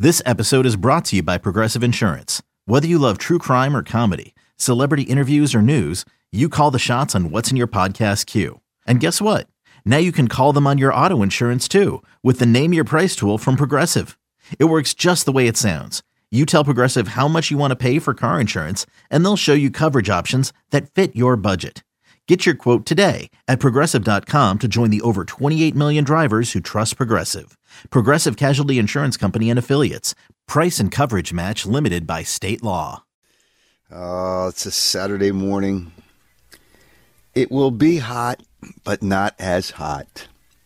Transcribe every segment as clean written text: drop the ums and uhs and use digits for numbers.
This episode is brought to you by Progressive Insurance. Whether you love true crime or comedy, celebrity interviews or news, you call the shots on what's in your podcast queue. And guess what? Now you can call them on your auto insurance too with the Name Your Price tool from Progressive. It works just the way it sounds. You tell Progressive how much you want to pay for car insurance, and they'll show you coverage options that fit your budget. Get your quote today at Progressive.com to join the over 28 million drivers who trust Progressive. Progressive Casualty Insurance Company and Affiliates. Price and coverage match limited by state law. Oh, it's a Saturday morning. It will be hot, but not as hot.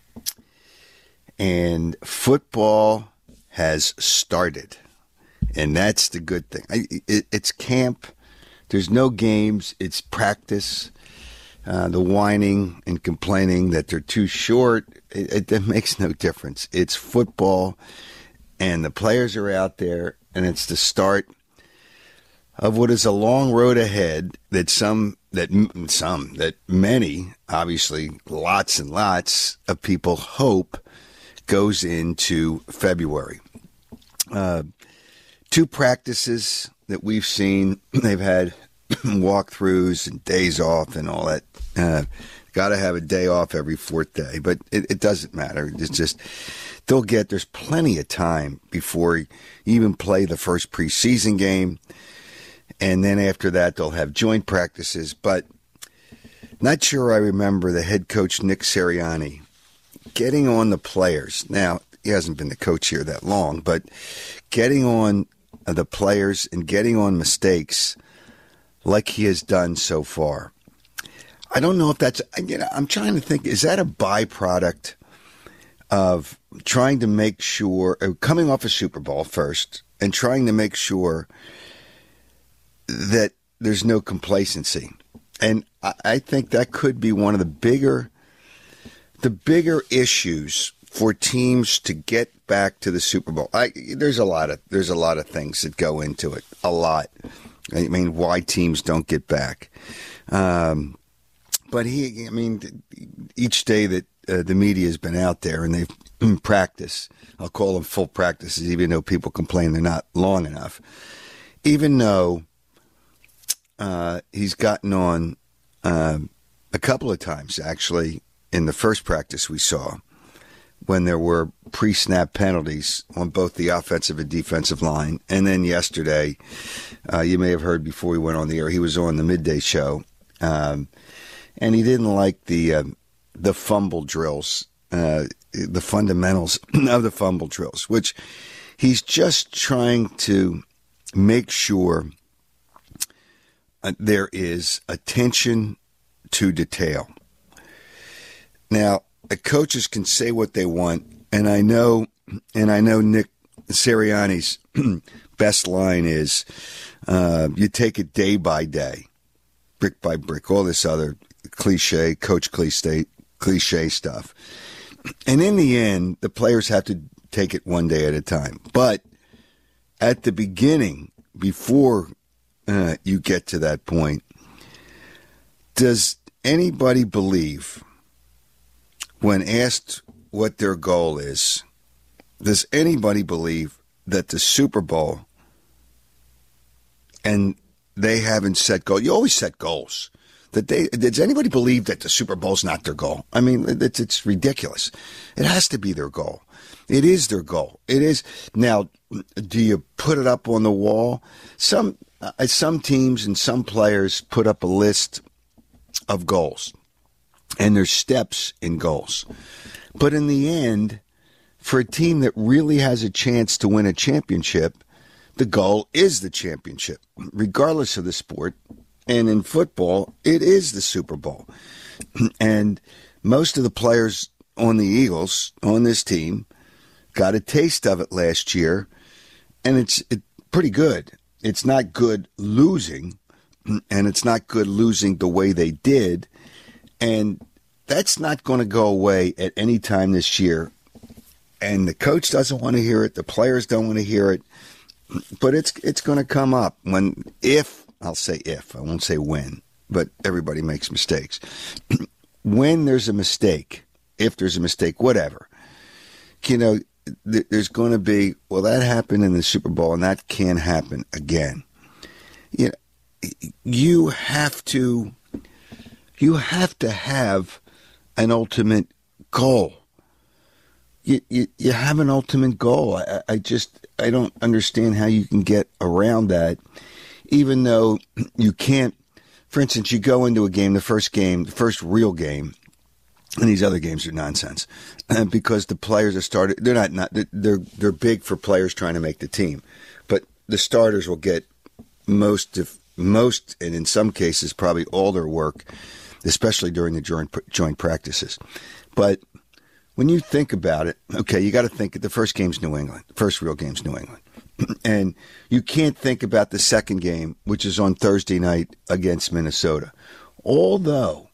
And football has started. And that's the good thing. It's camp. There's no games. It's practice. The whining and complaining that they're too short, it makes no difference. It's football, and the players are out there, and it's the start of what is a long road ahead that many, obviously lots and lots of people hope goes into February. 2 practices that we've seen, they've had walkthroughs and days off and all that. Got to have a day off every 4th day, but it doesn't matter. It's just there's plenty of time before you even play the first preseason game, and then after that they'll have joint practices. But not sure I remember the head coach Nick Sirianni getting on the players. Now he hasn't been the coach here that long, but getting on the players and getting on mistakes like he has done so far. I don't know if that's, I'm trying to think, is that a byproduct of trying to make sure, coming off a Super Bowl first, and trying to make sure that there's no complacency? And I think that could be one of the bigger issues for teams to get back to the Super Bowl. There's a lot of things that go into it. A lot. I mean, why teams don't get back. But each day that the media has been out there and they've practiced, I'll call them full practices, even though people complain they're not long enough. Even though he's gotten on a couple of times, actually, in the first practice we saw, when there were pre-snap penalties on both the offensive and defensive line. And then yesterday, you may have heard before we went on the air, he was on the midday show, and he didn't like the fumble drills, the fundamentals of the fumble drills, which he's just trying to make sure there is attention to detail. Now, the coaches can say what they want, and I know Nick Sirianni's best line is, you take it day by day, brick by brick, all this other coach cliche stuff. And in the end, the players have to take it one day at a time. But at the beginning, before you get to that point, does anybody believe, when asked what their goal is, does anybody believe that the Super Bowl, and they haven't set goals? You always set goals. Does anybody believe that the Super Bowl's not their goal? I mean, it's ridiculous. It has to be their goal. It is their goal. It is. Now, do you put it up on the wall? Some teams and some players put up a list of goals, and there's steps in goals. But in the end, for a team that really has a chance to win a championship, the goal is the championship, regardless of the sport. And in football, it is the Super Bowl. And most of the players on the Eagles, on this team, got a taste of it last year, and it's pretty good. It's not good losing, and it's not good losing the way they did. And that's not going to go away at any time this year. And the coach doesn't want to hear it. The players don't want to hear it. But it's going to come up I'll say if, I won't say when, but everybody makes mistakes. When there's a mistake, if there's a mistake, whatever, there's going to be, well, that happened in the Super Bowl, and that can't happen again. You know, you have to have an ultimate goal. You have an ultimate goal. I don't understand how you can get around that, even though you can't. For instance, you go into a game, the first real game, and these other games are nonsense because the players are started. They're big for players trying to make the team, but the starters will get most, and in some cases probably all their work, especially during the joint practices. But when you think about it, okay, you got to think the first game's New England. The first real game's New England. And you can't think about the second game, which is on Thursday night against Minnesota. Although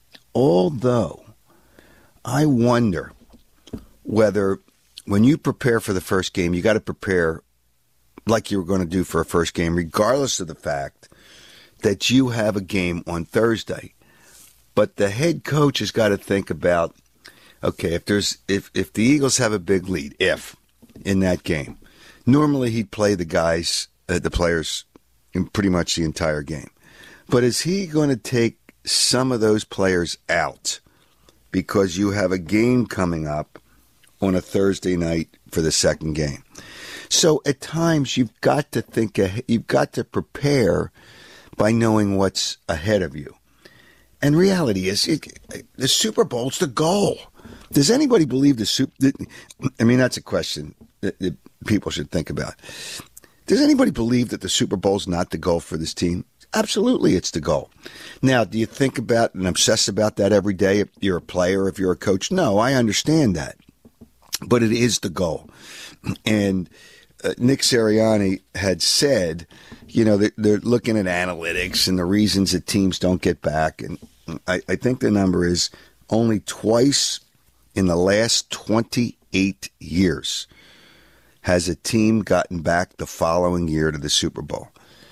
I wonder whether when you prepare for the first game, you got to prepare like you were going to do for a first game, regardless of the fact that you have a game on Thursday. But the head coach has got to think about, okay, if the Eagles have a big lead, in that game, normally he'd play the players in pretty much the entire game. But is he going to take some of those players out because you have a game coming up on a Thursday night for the second game? So at times you've got to think, you've got to prepare by knowing what's ahead of you. And reality is, the Super Bowl's the goal. Does anybody believe that's a question that people should think about. Does anybody believe that the Super Bowl's not the goal for this team? Absolutely, it's the goal. Now, do you think about and obsess about that every day if you're a player, if you're a coach? No, I understand that. But it is the goal. And Nick Sirianni had said, they're looking at analytics and the reasons that teams don't get back. And I think the number is only twice in the last 28 years has a team gotten back the following year to the Super Bowl.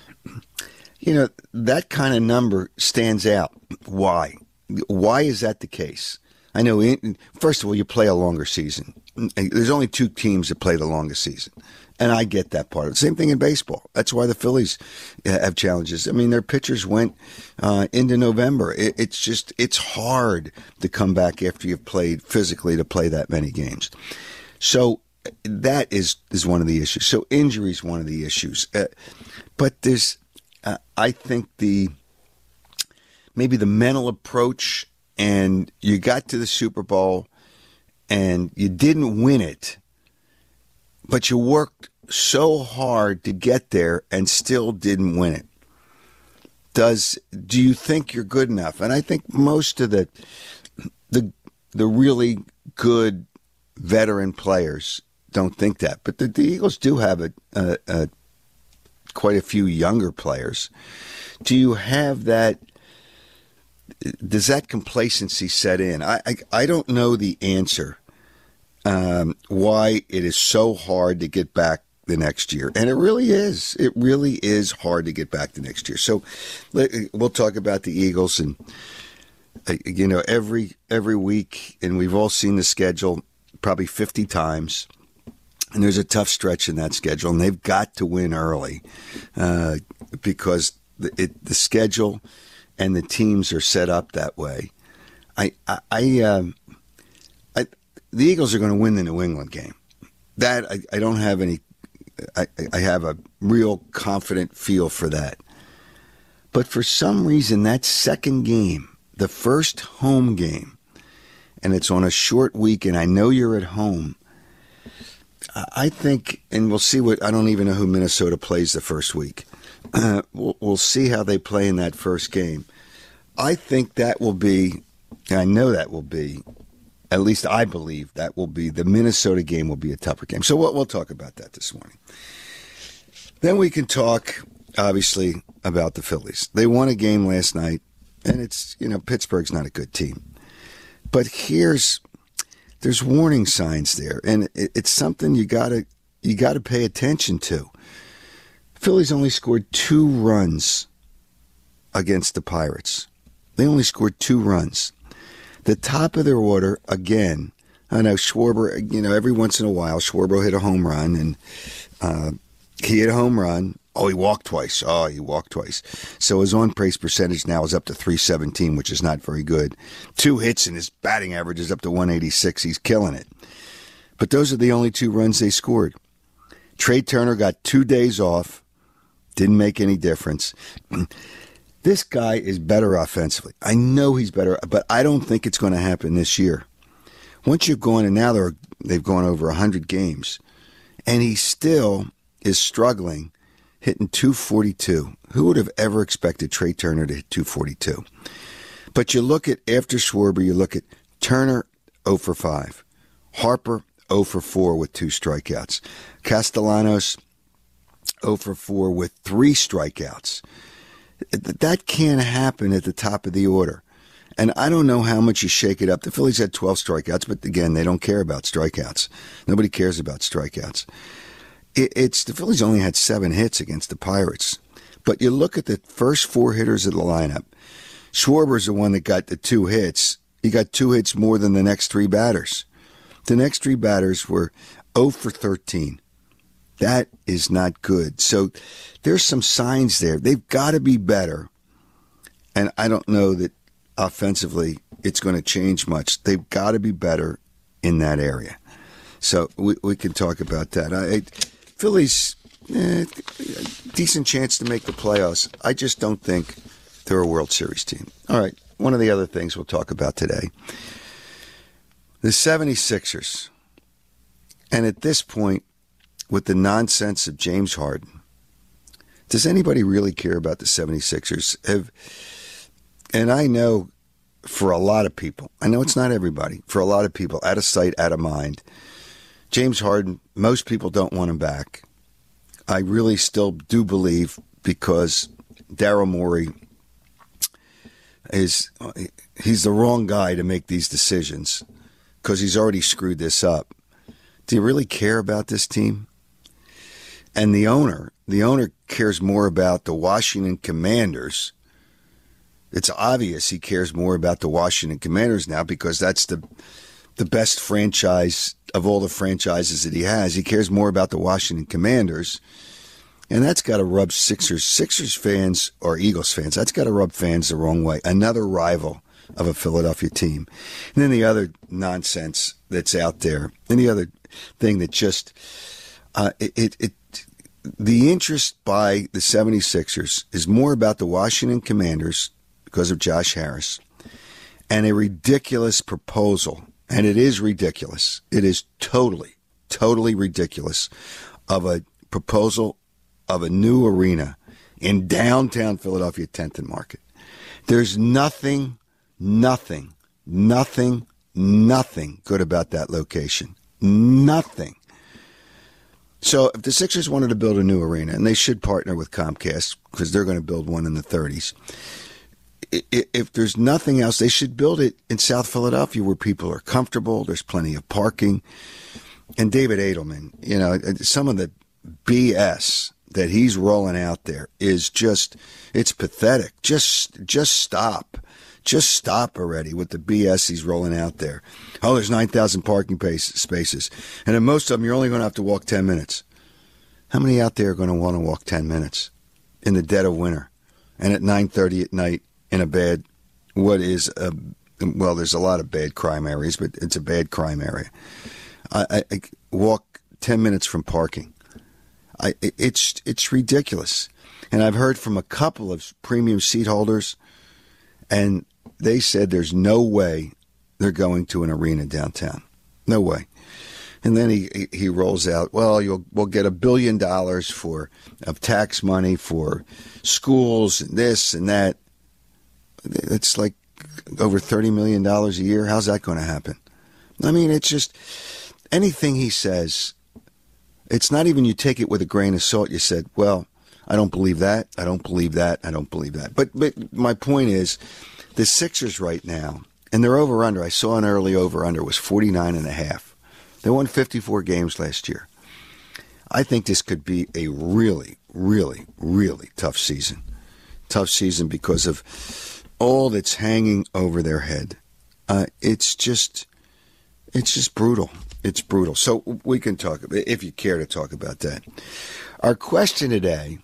That kind of number stands out. Why? Why is that the case? I know, first of all, you play a longer season. There's only two teams that play the longest season. And I get that part of it. Same thing in baseball. That's why the Phillies have challenges. I mean, their pitchers went into November. It's hard to come back after you've played physically to play that many games. So that is one of the issues. So injury is one of the issues. But there's, I think, maybe the mental approach, and you got to the Super Bowl and you didn't win it, but you worked so hard to get there and still didn't win it. Do you think you're good enough? And I think most of the really good veteran players don't think that. But the Eagles do have quite a few younger players. Do you have that? Does that complacency set in? I don't know the answer. Why it is so hard to get back the next year. And it really is. It really is hard to get back the next year. So we'll talk about the Eagles and, every week, and we've all seen the schedule probably 50 times. And there's a tough stretch in that schedule, and they've got to win early because the schedule and the teams are set up that way. The Eagles are going to win the New England game. That I don't have any. I have a real confident feel for that. But for some reason, that second game, the first home game, and it's on a short week, and I know you're at home. I think, and we'll see I don't even know who Minnesota plays the first week. We'll see how they play in that first game. I think that will be, and I know that will be, at least I believe that will be, the Minnesota game will be a tougher game. So we'll talk about that this morning. Then we can talk, obviously, about the Phillies. They won a game last night, and it's, Pittsburgh's not a good team. But there's warning signs there, and it's something you gotta pay attention to. Phillies only scored 2 runs against the Pirates. They only scored 2 runs. The top of their order, again, I know Schwarber, every once in a while, Schwarber will hit a home run, and he hit a home run. Oh, he walked twice. So his on-base percentage now is up to .317, which is not very good. 2 hits, and his batting average is up to .186. He's killing it. But those are the only 2 runs they scored. Trey Turner got 2 days off. Didn't make any difference. This guy is better offensively. I know he's better, but I don't think it's going to happen this year. Once you've gone, and now they've gone over 100 games, and he still is struggling, hitting .242. Who would have ever expected Trey Turner to hit .242? But you look at, after Schwarber, you look at Turner 0 for 5. Harper 0 for 4 with 2 strikeouts. Castellanos 0 for 4 with 3 strikeouts. That can't happen at the top of the order. And I don't know how much you shake it up. The Phillies had 12 strikeouts, but again, they don't care about strikeouts. Nobody cares about strikeouts. The Phillies only had 7 hits against the Pirates. But you look at the first 4 hitters of the lineup. Schwarber's the one that got the 2 hits. He got 2 hits more than the next 3 batters. The next 3 batters were 0 for 13. That is not good. So there's some signs there. They've got to be better. And I don't know that offensively it's going to change much. They've got to be better in that area. So we can talk about that. Phillies, decent chance to make the playoffs. I just don't think they're a World Series team. All right, one of the other things we'll talk about today. The 76ers. And at this point, with the nonsense of James Harden, does anybody really care about the 76ers? And I know for a lot of people, I know it's not everybody, for a lot of people, out of sight, out of mind, James Harden, most people don't want him back. I really still do believe, because Daryl Morey he's the wrong guy to make these decisions, because he's already screwed this up. Do you really care about this team? And the owner cares more about the Washington Commanders. It's obvious he cares more about the Washington Commanders now, because that's the best franchise of all the franchises that he has. He cares more about the Washington Commanders, and that's got to rub Sixers fans or Eagles fans. That's got to rub fans the wrong way. Another rival of a Philadelphia team. And then the other nonsense that's out there, and the other thing that just the interest by the 76ers is more about the Washington Commanders because of Josh Harris, and a ridiculous proposal, and it is ridiculous. It is totally ridiculous, of a proposal of a new arena in downtown Philadelphia, 10th and Market. There's nothing good about that location. Nothing. So if the Sixers wanted to build a new arena, and they should partner with Comcast because they're going to build one in the 30s, if there's nothing else, they should build it in South Philadelphia where people are comfortable, there's plenty of parking. And David Edelman, some of the BS that he's rolling out there is it's pathetic. Just stop. Just stop already with the BS he's rolling out there. Oh, there's 9,000 parking spaces. And in most of them, you're only going to have to walk 10 minutes. How many out there are going to want to walk 10 minutes in the dead of winter and at 9:30 at night in a bad, there's a lot of bad crime areas, but it's a bad crime area. I walk 10 minutes from parking. It's ridiculous. And I've heard from a couple of premium seat holders, and they said there's no way they're going to an arena downtown. No way. And then he rolls out, well, we'll get $1 billion of tax money for schools and this and that. It's like over $30 million a year. How's that going to happen? I mean, it's just anything he says. It's not even you take it with a grain of salt. You said, well, I don't believe that. I don't believe that. I don't believe that. But my point is, the Sixers right now, and their over-under, I saw an early over-under, was 49.5. They won 54 games last year. I think this could be a really, really, really tough season. Tough season because of all that's hanging over their head. It's just, It's just brutal. It's brutal. So we can talk, if you care to talk about that. Our question today,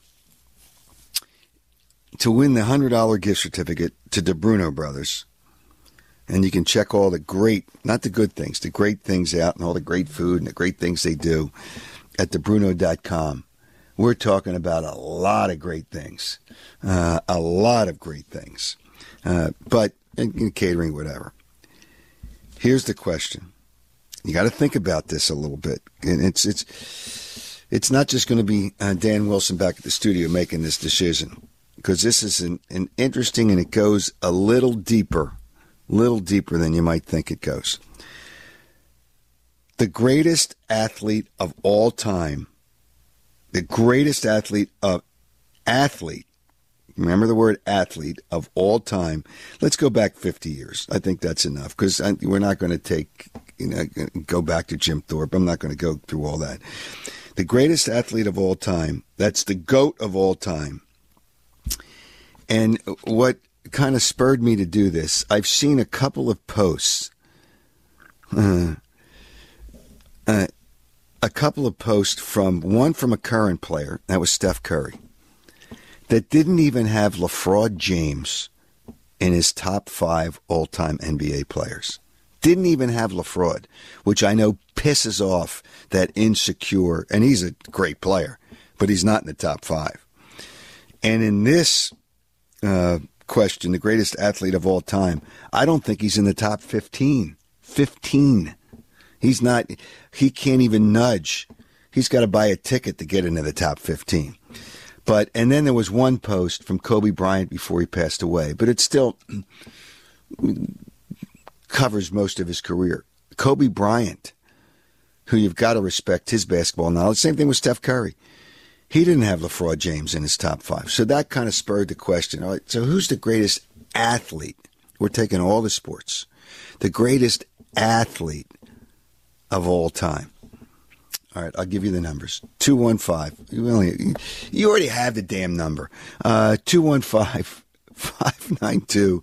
to win the $100 gift certificate to the Bruno Brothers, and you can check all the great, not the good things, the great things out and all the great food and the great things they do at thebruno.com. We're talking about a lot of great things, a lot of great things, but in catering, whatever. Here's the question. You got to think about this a little bit. And it's not just going to be Dan Wilson back at the studio making this decision, because this is an interesting, and it goes a little deeper than you might think it goes. The greatest athlete of all time, remember the word athlete of all time. Let's go back 50 years. I think that's enough, because we're not going to go back to Jim Thorpe. I'm not going to go through all that. The greatest athlete of all time, that's the GOAT of all time. And what kind of spurred me to do this, I've seen a couple of posts, from a current player, that was Steph Curry, that didn't even have LeBron James in his top 5 all-time NBA players. Didn't even have LeBron, which I know pisses off that insecure, and he's a great player, but he's not in the top 5. And in this question, the greatest athlete of all time, I don't think he's in the top 15. 15. He's not, he can't even nudge. He's got to buy a ticket to get into the top 15. And then there was one post from Kobe Bryant before he passed away, but it still covers most of his career. Kobe Bryant, who you've got to respect his basketball knowledge. Same thing with Steph Curry. He didn't have LeBron James in his top 5. So that kind of spurred the question. All right, so who's the greatest athlete? We're taking all the sports. The greatest athlete of all time. All right, I'll give you the numbers. 215. You already have the damn number. 215-592-9494.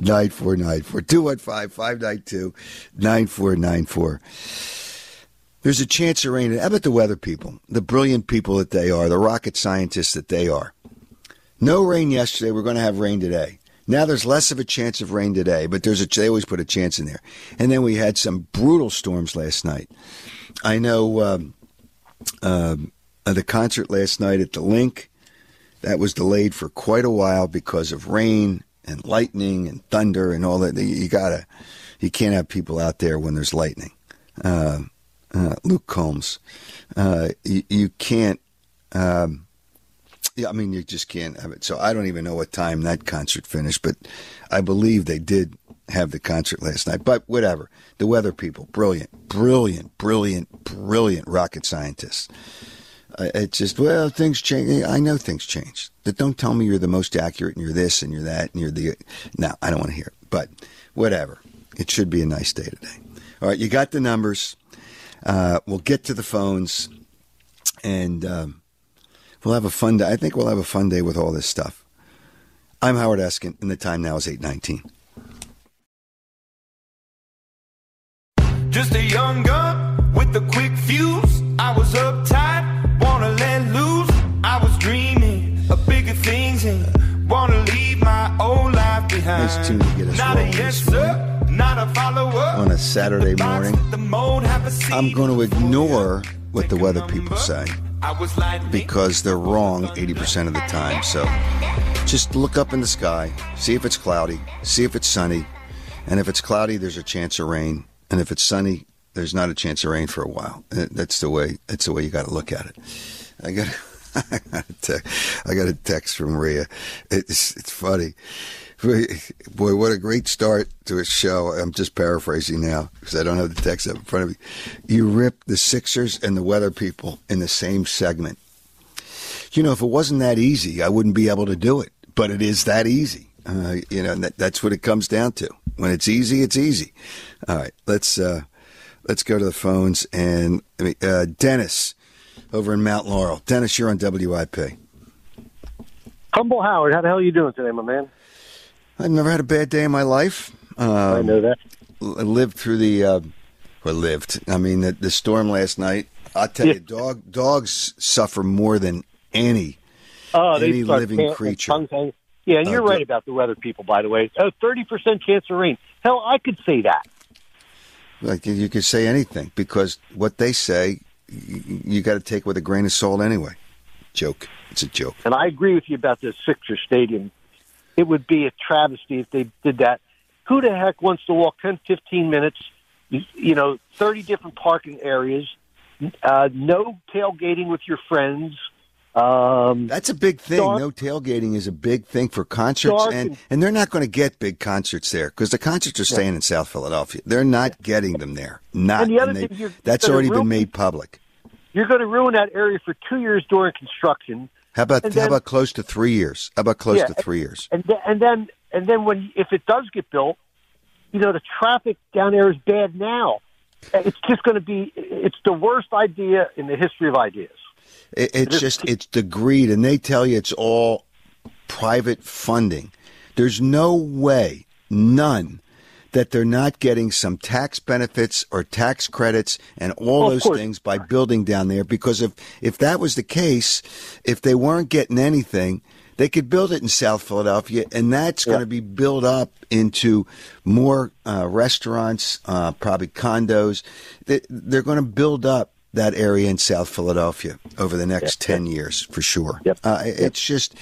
215-592-9494. There's a chance of rain. How about the weather people, the brilliant people that they are, the rocket scientists that they are? No rain yesterday. We're going to have rain today. Now there's less of a chance of rain today, but they always put a chance in there. And then we had some brutal storms last night. I know the concert last night at the Link, that was delayed for quite a while because of rain and lightning and thunder and all that. You can't have people out there when there's lightning. Luke Combs, you can't. You just can't have it. So I don't even know what time that concert finished, but I believe they did have the concert last night. But whatever. The weather people, brilliant rocket scientists. It's just, things change. I know things change. But don't tell me you're the most accurate and you're this and you're that and you're the... No, I don't want to hear it. But whatever. It should be a nice day today. All right, you got the numbers. We'll get to the phones, and we'll have a fun day. I think we'll have a fun day with all this stuff. I'm Howard Eskin, and the time now is 8:19. Just a young gun with a quick fuse. I was uptight, wanna let loose. I was dreaming of bigger things and wanna leave my old life behind. Nice tune to get us Not a rolling yes this morning. sir, not a follower. On a Saturday morning, I'm going to ignore what the weather people say because they're wrong 80% of the time. So just look up in the sky, see if it's cloudy, see if it's sunny, and if it's cloudy, there's a chance of rain. And if it's sunny, there's not a chance of rain for a while. That's the way you got to look at it. I got a text from Maria. It's funny. Boy, what a great start to a show. I'm just paraphrasing now because I don't have the text up in front of me. You ripped the Sixers and the weather people in the same segment. If it wasn't that easy, I wouldn't be able to do it. But it is that easy. That's what it comes down to. When it's easy, it's easy. All right, let's go to the phones. And Dennis over in Mount Laurel. Dennis, you're on WIP. Humble Howard, how the hell are you doing today, my man? I've never had a bad day in my life. I know that. I lived through the or lived. I mean, the storm last night, I'll tell you, dogs suffer more than any living creature. Yeah, and you're right about the weather, people, by the way. 30% chance of rain. Hell, I could say that. Like, you could say anything, because what they say, you got to take with a grain of salt anyway. Joke. It's a joke. And I agree with you about the Sixers Stadium. It would be a travesty if they did that. Who the heck wants to walk 10, 15 minutes, 30 different parking areas, no tailgating with your friends? That's a big thing. No tailgating is a big thing for concerts, and they're not going to get big concerts there because the concerts are staying in South Philadelphia. They're not getting them there. That's already been made public. You're going to ruin that area for 2 years during construction. How about close to 3 years? How about close to 3 years? And then if it does get built, the traffic down there is bad now. It's just going to be. It's the worst idea in the history of ideas. It's the greed, and they tell you it's all private funding. There's no way, none, that they're not getting some tax benefits or tax credits and all those things by building down there. Because if that was the case, if they weren't getting anything, they could build it in South Philadelphia, and that's going to be built up into more restaurants, probably condos. They're going to build up that area in South Philadelphia over the next 10 years for sure. It's just,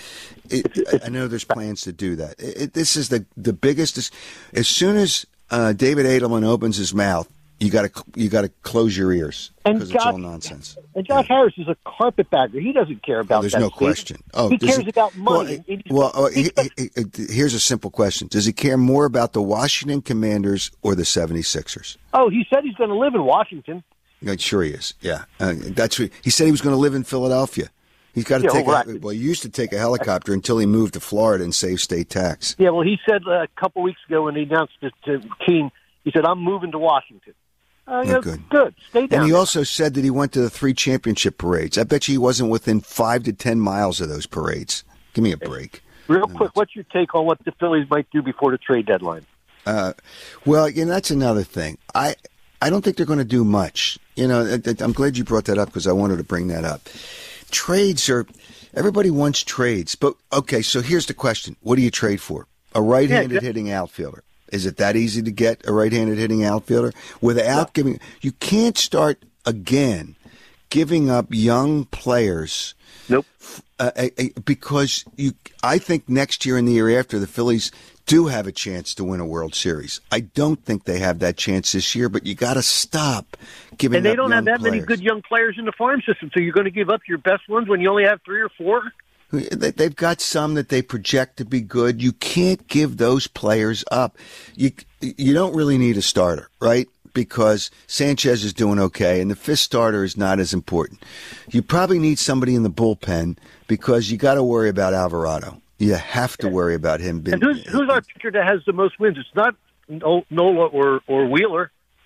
I know there's plans to do that. This is the biggest. As soon as David Edelman opens his mouth, you got to close your ears because it's all nonsense. And Josh Harris is a carpetbagger. He doesn't care about there's that. There's no question. He cares about money. Here's a simple question: does he care more about the Washington Commanders or the 76ers? Oh, he said he's going to live in Washington. Sure he is. Yeah, that's what he said. He was going to live in Philadelphia. He's got to he used to take a helicopter until he moved to Florida and save state tax. Yeah, well, he said a couple weeks ago when he announced it to Keene, he said, "I'm moving to Washington." Good. Stay down. And he also said that he went to the 3 championship parades. I bet you he wasn't within 5 to 10 miles of those parades. Give me a break. Real quick, what's your take on what the Phillies might do before the trade deadline? Well, that's another thing. I don't think they're going to do much. I'm glad you brought that up because I wanted to bring that up. Trades everybody wants trades. But, okay, so here's the question. What do you trade for? A right-handed hitting outfielder. Is it that easy to get a right-handed hitting outfielder? Without giving – you can't start again giving up young players. Nope. Because I think next year and the year after, the Phillies do have a chance to win a World Series. I don't think they have that chance this year, but you got to stop giving up And they don't have that players. many good young players in the farm system, so you're going to give up your best ones when you only have 3 or 4? They've got some that they project to be good. You can't give those players up. You don't really need a starter, right? Because Sanchez is doing okay, and the 5th starter is not as important. You probably need somebody in the bullpen because you got to worry about Alvarado. You have to worry about him. And who's our pitcher that has the most wins? It's not Nola or Wheeler.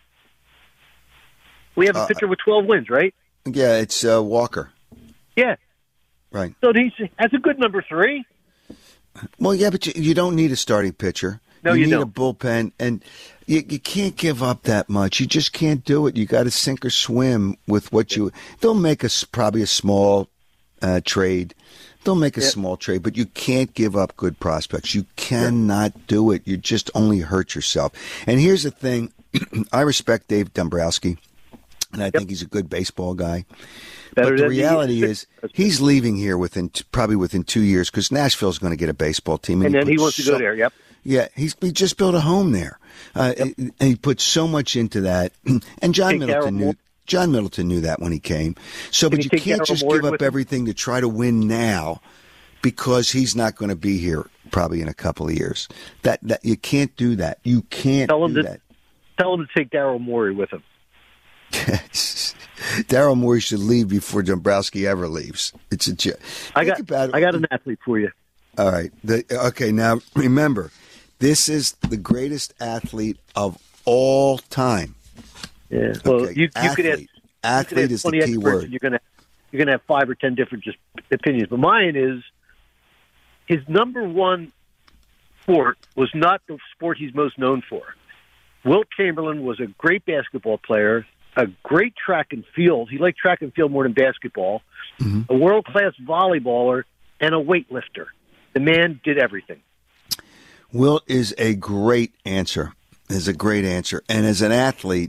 We have a pitcher with 12 wins, right? Yeah, it's Walker. Yeah. Right. So that's a good number 3. Well, yeah, but you don't need a starting pitcher. No, you need a bullpen, and you can't give up that much. You just can't do it. You got to sink or swim with what you. They'll make probably a small trade. They'll make a small trade, but you can't give up good prospects. You cannot do it. You just only hurt yourself. And here's the thing: I respect Dave Dombrowski, and I think he's a good baseball guy. But the reality is, he's leaving here probably within 2 years because Nashville's going to get a baseball team, and then he wants to go there. Yep. Yeah, he just built a home there, and he put so much into that. And John Middleton knew that when he came. So, but you can't just give up everything to try to win now, because he's not going to be here probably in a couple of years. That you can't do that. You can't do that. Tell him to take Daryl Morey with him. Daryl Morey should leave before Dombrowski ever leaves. It's a joke. I got an athlete for you. All right. Okay, now remember, this is the greatest athlete of all time. Yeah. Well, okay. you could ask. Athlete is the key word. You're gonna have 5 or 10 different opinions, but mine is his number one sport was not the sport he's most known for. Wilt Chamberlain was a great basketball player, a great track and field. He liked track and field more than basketball. A world-class volleyballer, and a weightlifter. The man did everything. Wilt is a great answer. Is a great answer. And as an athlete,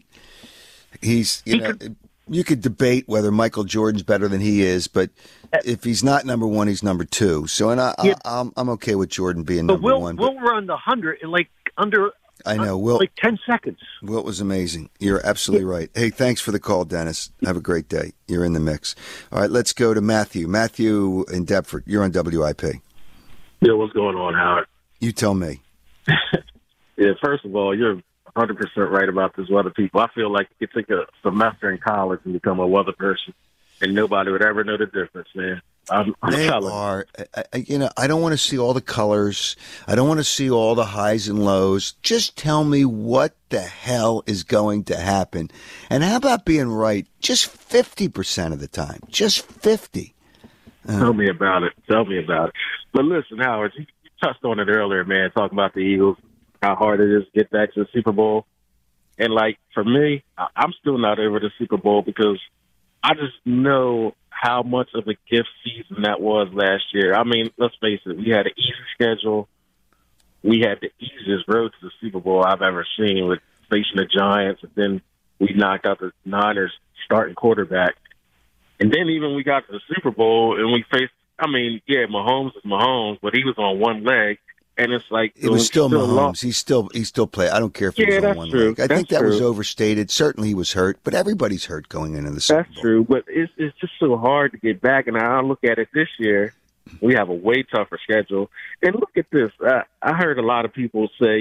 you could debate whether Michael Jordan's better than he is, but if he's not number one, he's number two. So, and I'm okay with Jordan being number one. Wilt run the 100 in under I know, Wilt, like 10 seconds. Wilt was amazing. You're absolutely right. Hey, thanks for the call, Dennis. Have a great day. You're in the mix. All right, let's go to Matthew. Matthew in Deptford. You're on WIP. Yeah, what's going on, Howard? You tell me. Yeah, first of all, you're 100% right about this weather people. I feel like you could take a semester in college and become a weather person, and nobody would ever know the difference, man. They are. I don't want to see all the colors. I don't want to see all the highs and lows. Just tell me what the hell is going to happen. And how about being right just 50% of the time? Just 50. Tell me about it. Tell me about it. But listen, Howard, you touched on it earlier, man, talking about the Eagles, how hard it is to get back to the Super Bowl. And, like, for me, I'm still not over the Super Bowl because I just know how much of a gift season that was last year. I mean, let's face it, we had an easy schedule. We had the easiest road to the Super Bowl I've ever seen with facing the Giants, and then we knocked out the Niners starting quarterback. And then even we got to the Super Bowl, and we faced, Mahomes is Mahomes, but he was on one leg. And it's like it was still Mahomes. He still played. I don't care if he was on one leg. I think that was overstated. Certainly he was hurt, but everybody's hurt going into the Super Bowl. That's true, but it's just so hard to get back. And I look at it this year, we have a way tougher schedule. And look at this. I heard a lot of people say,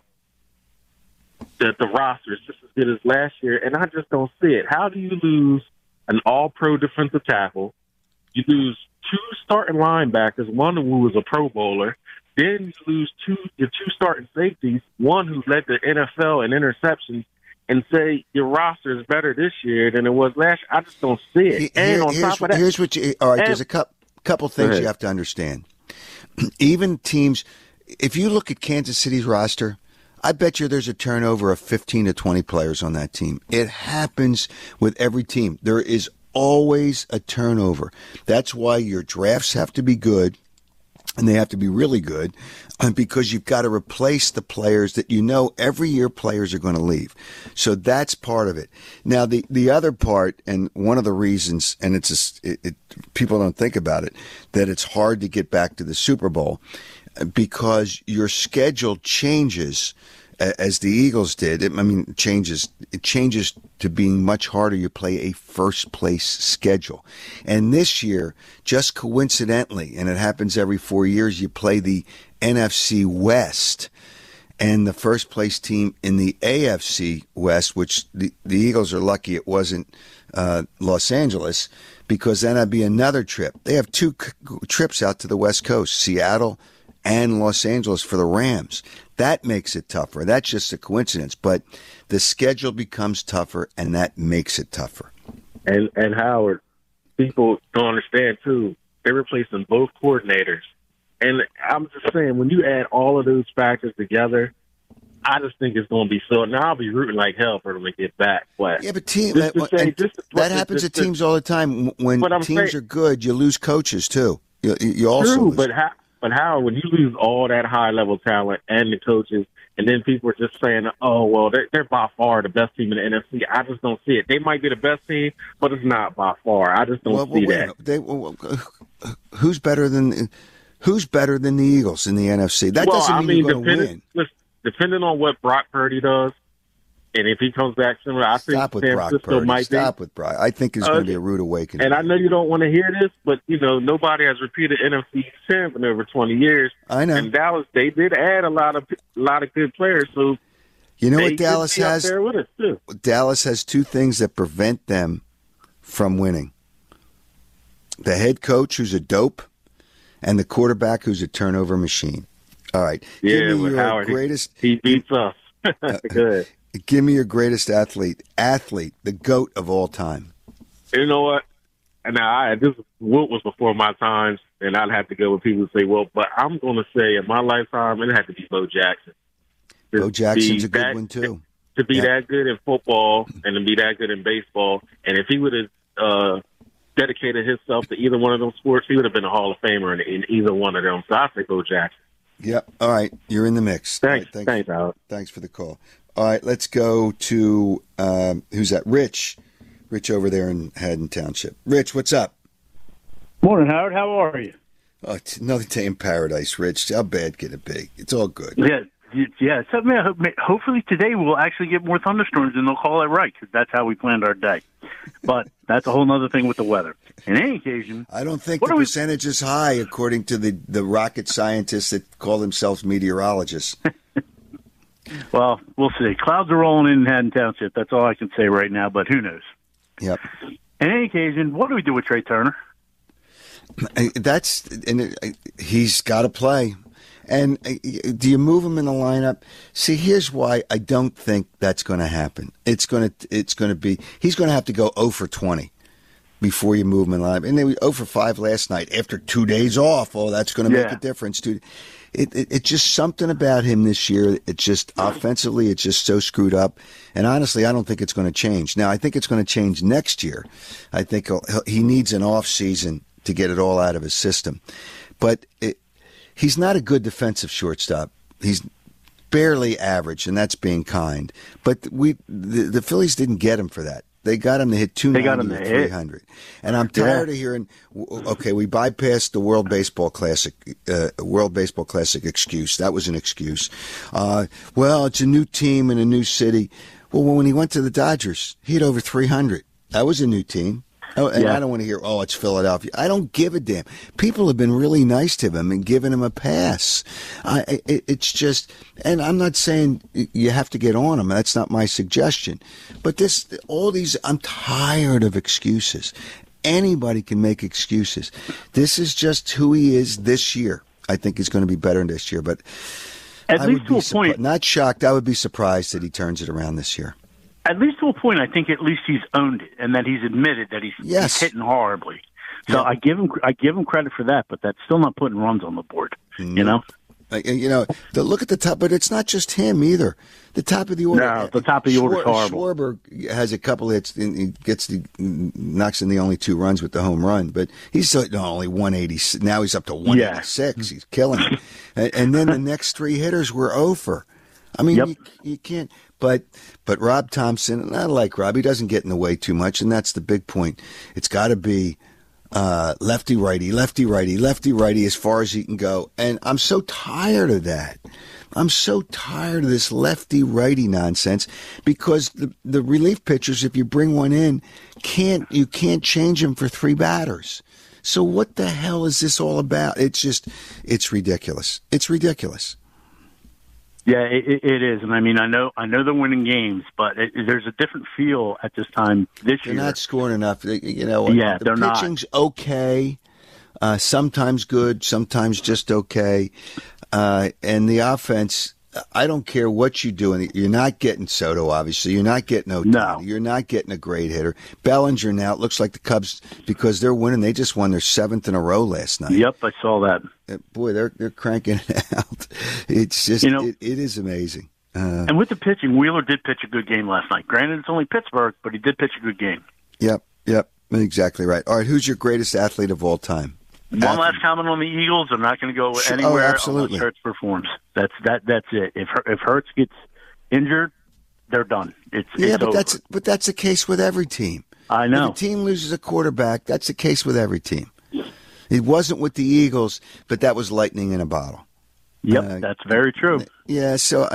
that the roster is just as good as last year, and I just don't see it. How do you lose an all-pro defensive tackle? You lose two starting linebackers, one who was a Pro Bowler. Then you lose your two starting safeties, one who led the NFL in interceptions, and say your roster is better this year than it was last year. I just don't see it. And on top of that, here's what there's a couple things you have to understand. Even teams, if you look at Kansas City's roster, I bet you there's a turnover of 15 to 20 players on that team. It happens with every team. There is always a turnover. That's why your drafts have to be good. And they have to be really good because you've got to replace the players that every year players are going to leave. So that's part of it. Now, the other part, and one of the reasons, and people don't think about it, that it's hard to get back to the Super Bowl because your schedule changes as the Eagles did. It changes to being much harder. You play a first-place schedule. And this year, just coincidentally, and it happens every 4 years, you play the NFC West. And the first-place team in the AFC West, which the Eagles are lucky it wasn't Los Angeles, because then that'd be another trip. They have two trips out to the West Coast, Seattle and Los Angeles for the Rams. That makes it tougher. That's just a coincidence. But the schedule becomes tougher, and that makes it tougher. And Howard, people don't understand, too. They're replacing both coordinators. And I'm just saying, when you add all of those factors together, I just think it's going to be so. Now, I'll be rooting like hell for them to get back. But yeah, but that happens to teams all the time. When teams are good, you lose coaches, too. You also true, lose. But Howard, when you lose all that high-level talent and the coaches, and then people are just saying, oh, well, they're by far the best team in the NFC, I just don't see it. They might be the best team, but it's not by far. I just don't see that. Who's better than the Eagles in the NFC? That doesn't mean you're going to win. Listen, depending on what Brock Purdy does, and if he comes back sooner, I think San Francisco might be. Stop with Brock. I think it's going to be a rude awakening. And I know you don't want to hear this, but, nobody has repeated NFC champ in over 20 years. I know. And Dallas, they did add a lot of good players. So you know what Dallas has? There with us too. Dallas has two things that prevent them from winning. The head coach, who's a dope, and the quarterback, who's a turnover machine. All right. Yeah, with Howard, he beats us. Good. Give me your greatest athlete, the GOAT of all time. You know what? Now, Wilt was before my times, and I'd have to go with people who say, well, but I'm going to say in my lifetime, it had to be Bo Jackson. Bo Jackson's a good one, too. to be that good in football and to be that good in baseball. And if he would have dedicated himself to either one of those sports, he would have been a Hall of Famer in either one of them. So I think Bo Jackson. Yep. All right. You're in the mix. Thanks. Right, Thanks, Alex. Thanks for the call. All right. Let's go to, who's that? Rich. Rich over there in Haddon Township. Rich, what's up? Morning, Howard. How are you? Oh, it's another day in paradise, Rich. How bad can it be? It's all good. Yeah. Hopefully today we'll actually get more thunderstorms and they'll call it right because that's how we planned our day. But that's a whole other thing with the weather. In any occasion, I don't think the percentage is high, according to the rocket scientists that call themselves meteorologists. Well, we'll see. Clouds are rolling in Haddon Township. That's all I can say right now, but who knows? Yep. In any occasion, what do we do with Trey Turner? He's got to play. And do you move him in the lineup? See, here's why I don't think that's going to happen. It's going to be he's going to have to go 0 for 20 before you move him in the lineup. And they were 0 for 5 last night after 2 days off. Oh, that's going to make a difference, dude. It's just something about him this year. It's just offensively, it's just so screwed up. And honestly, I don't think it's going to change. Now, I think it's going to change next year. I think he needs an off season to get it all out of his system. But he's not a good defensive shortstop. He's barely average, and that's being kind. But the Phillies didn't get him for that. They got him to hit 290 or 300. And I'm tired of hearing, okay, we bypassed the World Baseball Classic excuse. That was an excuse. Well, it's a new team in a new city. Well, when he went to the Dodgers, he had over 300. That was a new team. I don't want to hear, it's Philadelphia. I don't give a damn. People have been really nice to him and giving him a pass. It's just, and I'm not saying you have to get on him. That's not my suggestion. But I'm tired of excuses. Anybody can make excuses. This is just who he is this year. I think he's going to be better this year. But at least to a point. Not shocked. I would be surprised that he turns it around this year. At least to a point, I think at least he's owned it and that he's admitted that he's hitting horribly. So I give him credit for that, but that's still not putting runs on the board. You know, look at the top, but it's not just him either. The top of the order. No, the top of the order is horrible. Schwarber has a couple hits and he knocks in the only 2 runs with the home run, but he's only 180. Now he's up to 186. Yeah. He's killing it. And then the next 3 hitters were over. I mean, you can't. But Rob Thompson, and I like Rob. He doesn't get in the way too much, and that's the big point. It's got to be lefty righty, lefty righty, lefty righty as far as he can go. And I'm so tired of that. I'm so tired of this lefty righty nonsense because the relief pitchers, if you bring one in, you can't change him for 3 batters. So what the hell is this all about? It's ridiculous. It's ridiculous. Yeah, it is, and I mean, I know they're winning games, but there's a different feel at this time this year. They're not scoring enough. They're pitching's not. Okay, sometimes good, sometimes just okay, and the offense. I don't care what you do. You're not getting Soto, obviously. You're not getting Ohtani. No. You're not getting a great hitter. Bellinger now, it looks like the Cubs, because they're winning, they just won their 7th in a row last night. Yep, I saw that. Boy, they're cranking it out. It's just, it is amazing. And with the pitching, Wheeler did pitch a good game last night. Granted, it's only Pittsburgh, but he did pitch a good game. Yep, exactly right. All right, who's your greatest athlete of all time? One last comment on the Eagles. I'm not going to go anywhere unless Hurts performs. That's it. If Hurts gets injured, they're done. It's over. But that's the case with every team. I know. If a team loses a quarterback, that's the case with every team. It wasn't with the Eagles, but that was lightning in a bottle. Yep, that's very true. Yeah, so,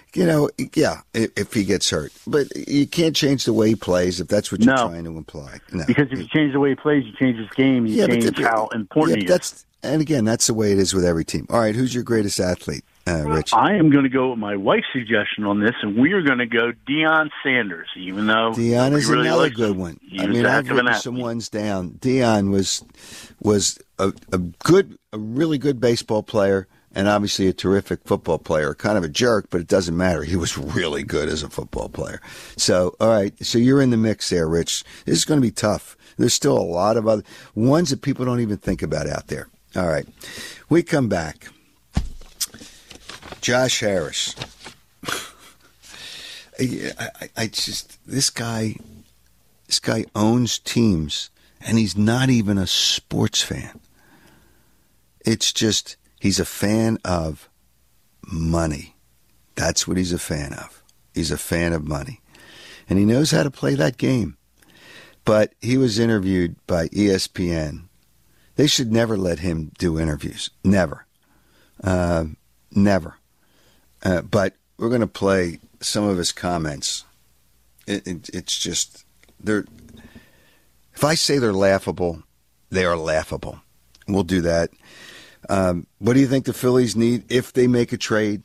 if he gets hurt. But you can't change the way he plays if that's what you're trying to imply. No. Because if you change the way he plays, you change his game, you change how important he is. And again, that's the way it is with every team. All right, who's your greatest athlete, Rich? I am going to go with my wife's suggestion on this, and we are going to go Deion Sanders, even though Deion is really another good one. I've written some ones down. Deion was a really good baseball player. And obviously a terrific football player, kind of a jerk, but it doesn't matter. He was really good as a football player. So, all right. So you're in the mix there, Rich. This is going to be tough. There's still a lot of other ones that people don't even think about out there. All right. We come back. Josh Harris. I just this guy owns teams, and he's not even a sports fan. It's just he's a fan of money. That's what he's a fan of. He's a fan of money, and he knows how to play that game. But he was interviewed by ESPN. They should never let him do interviews. Never. Never. But we're going to play some of his comments. It's just, if I say they're laughable, they are laughable. We'll do that. What do you think the Phillies need if they make a trade?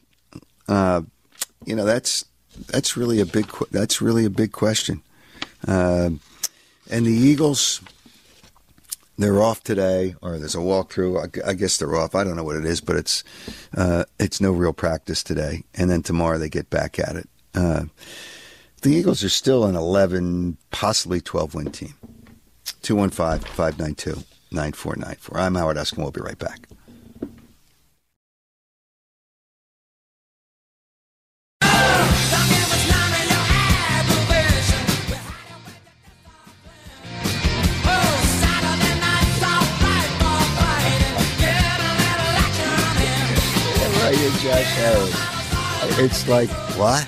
That's really a big question. And the Eagles, they're off today, or there's a walkthrough. I guess they're off. I don't know what it is, but it's no real practice today. And then tomorrow they get back at it. The Eagles are still an 11, possibly 12-win team. 215-592-9494. I'm Howard Eskin. We'll be right back. Josh Harris. It's like, what?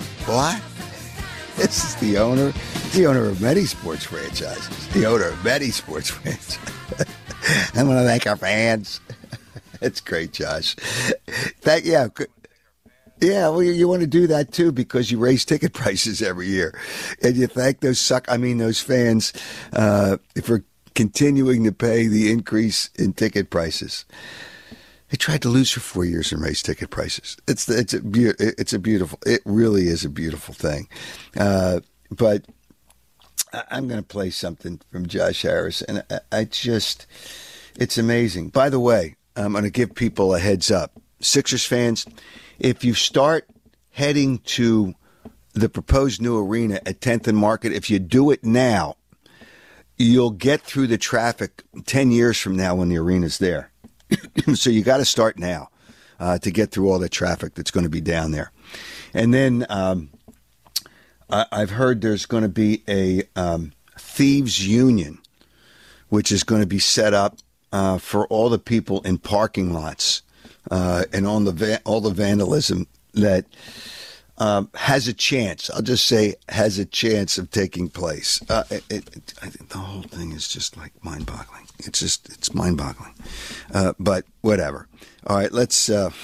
This is the owner of many sports franchises. The owner of many sports franchises. I'm going to thank our fans. It's great, Josh. Yeah, well, you want to do that too because you raise ticket prices every year. And you thank those fans for continuing to pay the increase in ticket prices. They tried to lose for 4 years and raise ticket prices. It really is a beautiful thing. But I'm going to play something from Josh Harris, and it's amazing. By the way, I'm going to give people a heads up. Sixers fans, if you start heading to the proposed new arena at 10th and Market, if you do it now, you'll get through the traffic 10 years from now when the arena's there. So you got to start now to get through all the traffic that's going to be down there. And then I've heard there's going to be a thieves union, which is going to be set up for all the people in parking lots and on all the vandalism that has a chance. I'll just say has a chance of taking place. I think the whole thing is just like mind-boggling. It's mind-boggling. But whatever. All right, let's go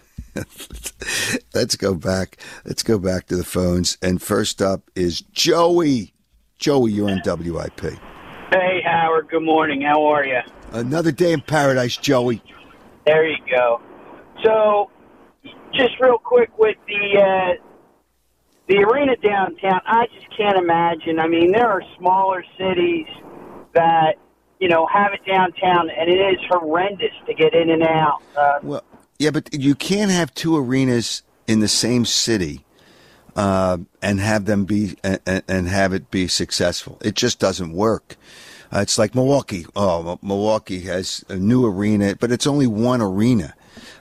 back. Let's go back to the phones. And first up is Joey. Joey, you're on WIP. Hey, Howard. Good morning. How are you? Another day in paradise, Joey. There you go. So, just real quick with the arena downtown, I just can't imagine. I mean, there are smaller cities that, have it downtown, and it is horrendous to get in and out. Well, yeah, but you can't have two arenas in the same city and have them be and have it be successful. It just doesn't work. It's like Milwaukee. Oh, Milwaukee has a new arena, but it's only one arena.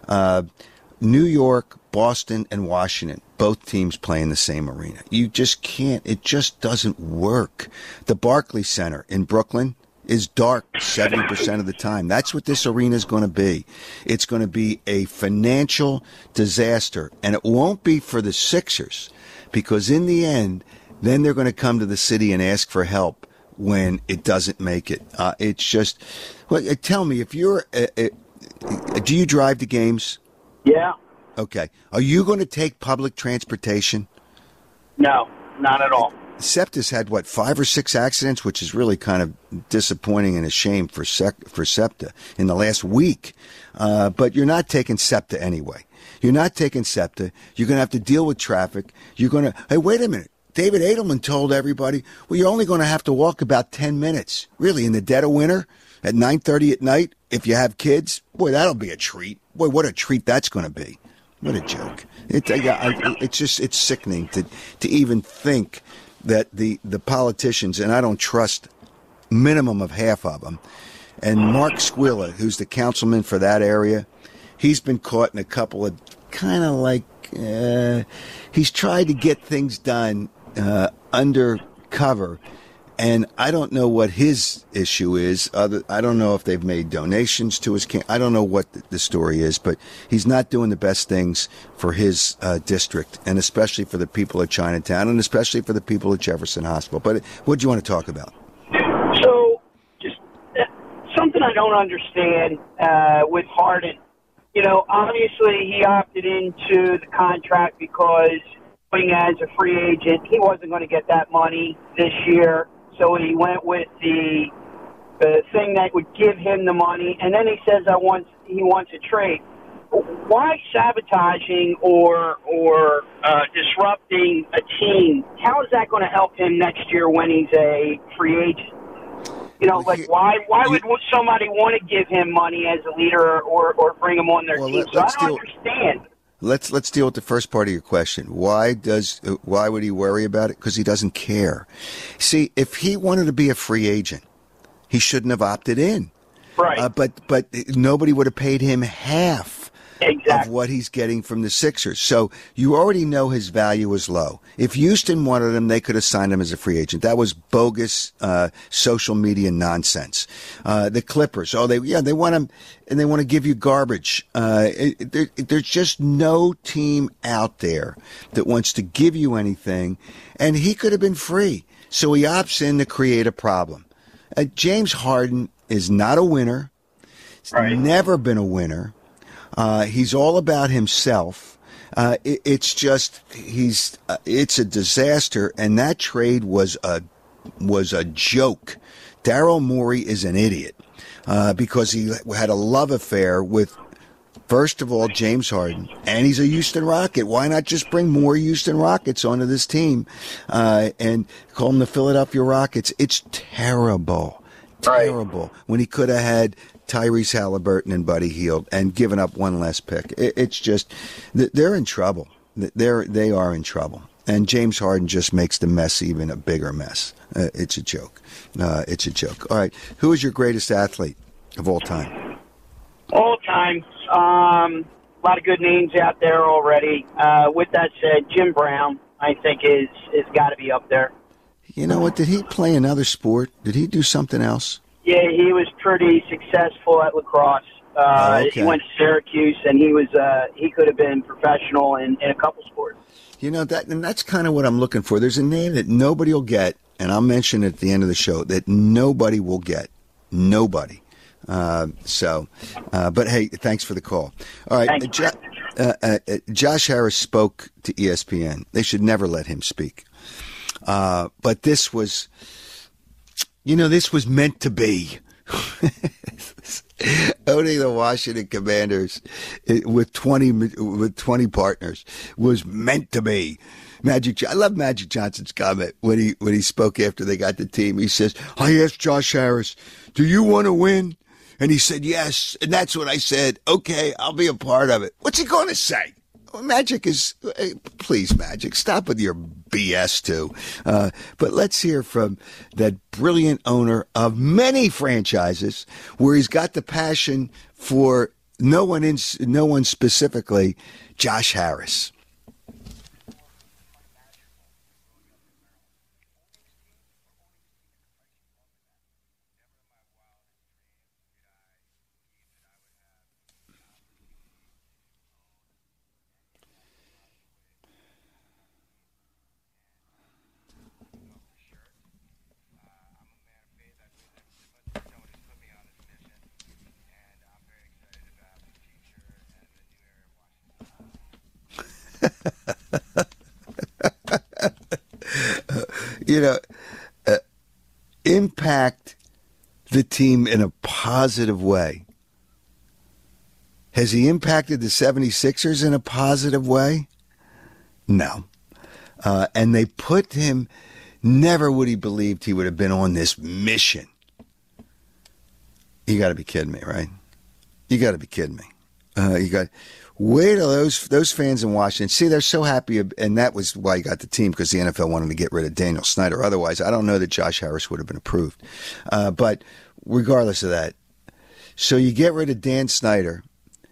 New York, Boston, and Washington, both teams play in the same arena. You just can't. It just doesn't work. The Barclays Center in Brooklyn is dark 70% of the time. That's what this arena is going to be. It's going to be a financial disaster, and it won't be for the Sixers because in the end, then they're going to come to the city and ask for help when it doesn't make it. It's just, well, tell me, if you're, do you drive to games? Yeah. Okay. Are you going to take public transportation? No, not at all. SEPTA's had, 5 or 6 accidents, which is really kind of disappointing and a shame for SEPTA in the last week. But you're not taking SEPTA anyway. You're not taking SEPTA. You're going to have to deal with traffic. Hey, wait a minute. David Edelman told everybody, well, you're only going to have to walk about 10 minutes. Really, in the dead of winter at 9:30 at night, if you have kids, boy, that'll be a treat. Boy, what a treat that's going to be. What a joke. It's sickening to even think that the politicians, and I don't trust minimum of half of them, and Mark Squilla, who's the councilman for that area, he's been caught in a couple of kind of like he's tried to get things done undercover. And I don't know what his issue is. I don't know if they've made donations to his camp. I don't know what the story is, but he's not doing the best things for his district, and especially for the people of Chinatown, and especially for the people at Jefferson Hospital. But what do you want to talk about? So, just something I don't understand with Harden. You know, obviously he opted into the contract because as a free agent, he wasn't going to get that money this year. So he went with the thing that would give him the money, and then he says he wants a trade. Why sabotaging or disrupting a team? How is that going to help him next year when he's a free agent? You know, like why would somebody want to give him money as a leader or bring him on their team? So I don't understand. Let's deal with the first part of your question. Why would he worry about it? Because he doesn't care. See, if he wanted to be a free agent, he shouldn't have opted in. Right. But nobody would have paid him half of what he's getting from the Sixers. So you already know his value is low. If Houston wanted him, they could have signed him as a free agent. That was bogus social media nonsense. The Clippers, they want him, and they want to give you garbage. There's just no team out there that wants to give you anything, and he could have been free. So he opts in to create a problem. James Harden is not a winner. He's never been a winner. He's all about himself. It's a disaster, and that trade was a joke. Daryl Morey is an idiot because he had a love affair with, first of all, James Harden, and he's a Houston Rocket. Why not just bring more Houston Rockets onto this team and call them the Philadelphia Rockets? It's terrible. When he could have had Tyrese Halliburton and Buddy Hield and given up one less pick. It's just, they're in trouble. They are in trouble. And James Harden just makes the mess even a bigger mess. It's a joke. It's a joke. All right. Who is your greatest athlete of all time? All time. A lot of good names out there already. With that said, Jim Brown, I think, is got to be up there. You know what? Did he play another sport? Did he do something else? Yeah, he was pretty successful at lacrosse. Okay. He went to Syracuse, and he could have been professional in a couple sports. You know, that's kind of what I'm looking for. There's a name that nobody will get, and I'll mention it at the end of the show, that nobody will get. Nobody. But hey, thanks for the call. All right, Josh Harris spoke to ESPN. They should never let him speak. But this was meant to be. Owning the Washington Commanders with 20 partners was meant to be. I love Magic Johnson's comment when he spoke after they got the team. He says, "I asked Josh Harris, do you want to win?" And he said, "Yes." And that's what I said. "Okay, I'll be a part of it." What's he going to say? Magic is, please, Magic, stop with your BS too. But let's hear from that brilliant owner of many franchises, where he's got the passion for no one specifically, Josh Harris. Impact the team in a positive way. Has he impacted the 76ers in a positive way? No. And they put him, never would he believed he would have been on this mission. You got to be kidding me, right? You got to be kidding me. Wait till those fans in Washington, see, they're so happy, and that was why he got the team, because the NFL wanted to get rid of Daniel Snyder. Otherwise, I don't know that Josh Harris would have been approved. But regardless of that, so you get rid of Dan Snyder,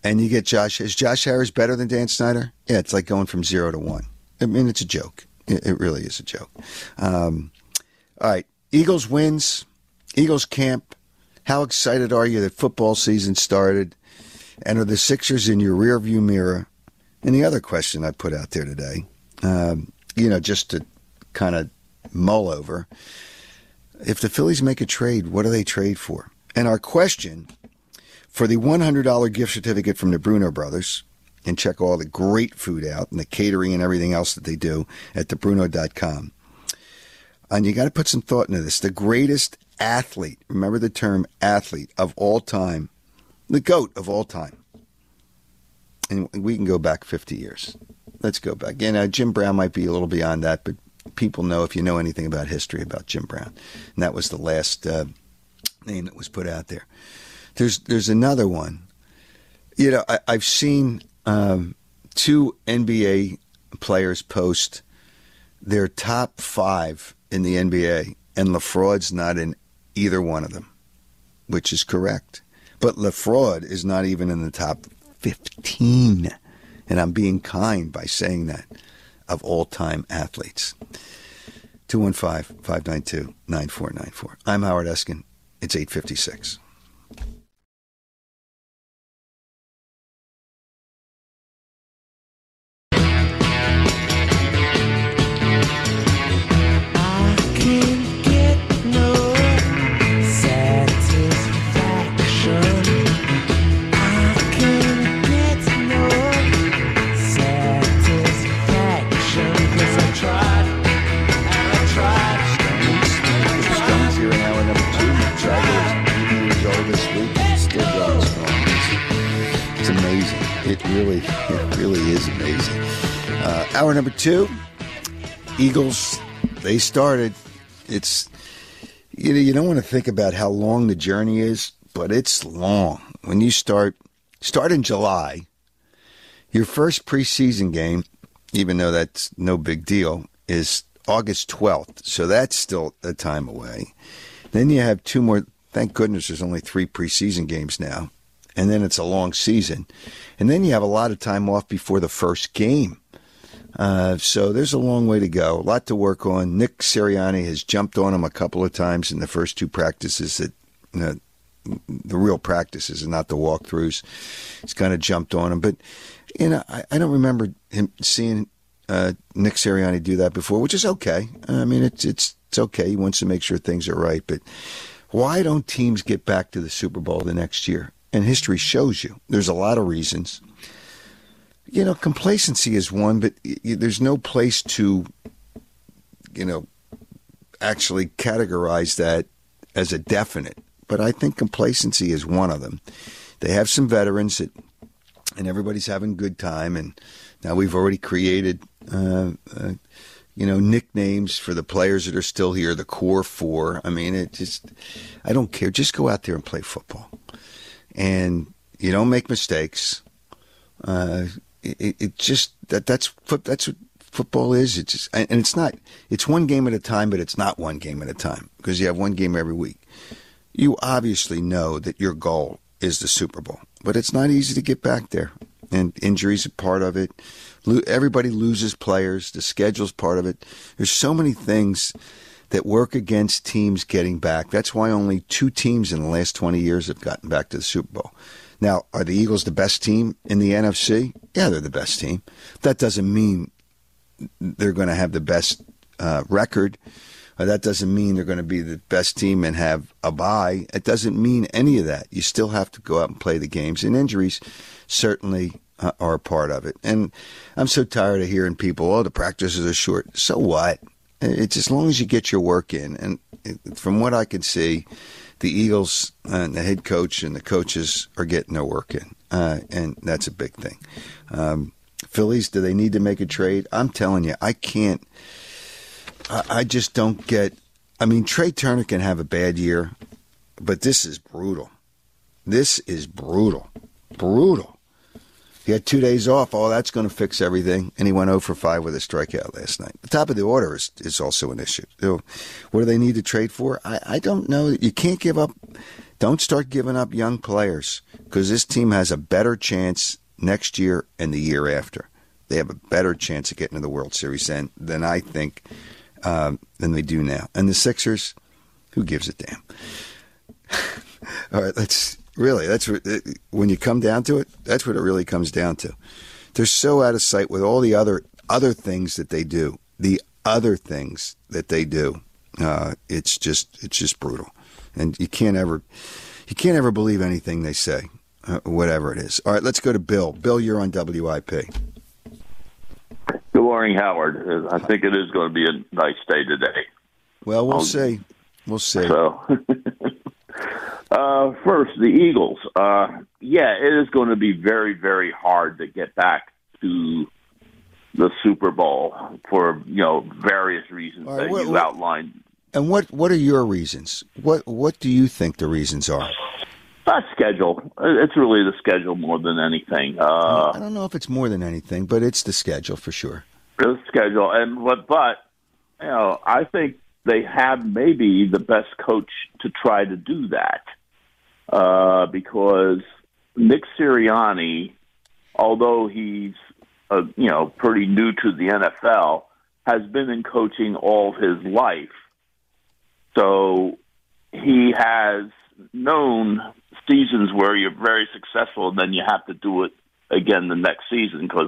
and you get Josh. Is Josh Harris better than Dan Snyder? Yeah, it's like going from 0 to 1. I mean, it's a joke. It really is a joke. All right, Eagles wins. Eagles camp. How excited are you that football season started? And are the Sixers in your rearview mirror? And the other question I put out there today, just to kind of mull over, if the Phillies make a trade, what do they trade for? And our question for the $100 gift certificate from the Bruno Brothers, and check all the great food out and the catering and everything else that they do at thebruno.com. And you got to put some thought into this. The greatest athlete, remember the term athlete, of all time, the GOAT of all time. And we can go back 50 years. Let's go back. Jim Brown might be a little beyond that, but people know, if you know anything about history, about Jim Brown. And that was the last name that was put out there. There's another one. I've seen 2 NBA players post their top 5 in the NBA, and LaFraud's not in either one of them, which is correct. But LaFraud is not even in the top 15, and I'm being kind by saying that, of all-time athletes. 215-592-9494. I'm Howard Eskin. It's 8:56. It really is amazing. Hour number 2, Eagles, they started. It's, you don't want to think about how long the journey is, but it's long. When you start in July, your first preseason game, even though that's no big deal, is August 12th. So that's still a time away. Then you have 2 more. Thank goodness there's only 3 preseason games now. And then it's a long season. And then you have a lot of time off before the first game. So there's a long way to go. A lot to work on. Nick Sirianni has jumped on him a couple of times in the first 2 practices, that the real practices and not the walkthroughs. He's kind of jumped on him. But, I don't remember him seeing Nick Sirianni do that before, which is okay. I mean, it's okay. He wants to make sure things are right. But why don't teams get back to the Super Bowl the next year? And history shows you there's a lot of reasons. Complacency is one, but there's no place to, actually categorize that as a definite. But I think complacency is one of them. They have some veterans and everybody's having a good time. And now we've already created, nicknames for the players that are still here, the core 4. I mean, I don't care. Just go out there and play football. And you don't make mistakes. That's what football is. It's one game at a time, but it's not one game at a time because you have one game every week. You obviously know that your goal is the Super Bowl, but it's not easy to get back there. And injuries are part of it. Everybody loses players. The schedule's part of it. There's so many things that work against teams getting back. That's why only 2 teams in the last 20 years have gotten back to the Super Bowl. Now, are the Eagles the best team in the NFC? Yeah, they're the best team. That doesn't mean they're going to have the best record. Or that doesn't mean they're going to be the best team and have a bye. It doesn't mean any of that. You still have to go out and play the games. And injuries certainly are a part of it. And I'm so tired of hearing people, the practices are short. So what? It's as long as you get your work in. And from what I can see, the Eagles and the head coach and the coaches are getting their work in. And that's a big thing. Phillies, do they need to make a trade? I'm telling you, I can't. I just don't get. I mean, Trey Turner can have a bad year, but this is brutal. This is brutal. Brutal. He had 2 days off. Oh, that's going to fix everything. And he went 0 for 5 with a strikeout last night. The top of the order is also an issue. So what do they need to trade for? I don't know. You can't give up. Don't start giving up young players, because this team has a better chance next year and the year after. They have a better chance of getting to the World Series than I think than they do now. And the Sixers, who gives a damn? All right, that's when you come down to it, that's what it really comes down to. They're so out of sight with all the other things that they do. The other things that they do, it's just brutal, and you can't ever believe anything they say, whatever it is. All right, let's go to Bill. Bill, you're on WIP. Good morning, Howard. I think it is going to be a nice day today. Well, we'll see. We'll see. So, first, the Eagles. It is going to be very, very hard to get back to the Super Bowl for various reasons that you outlined. And what are your reasons? What do you think the reasons are? Schedule. It's really the schedule more than anything. I don't know if it's more than anything, but it's the schedule for sure. The schedule, but I think they have maybe the best coach to try to do that, because Nick Sirianni, although he's pretty new to the NFL, has been in coaching all his life, so he has known seasons where you're very successful and then you have to do it again the next season because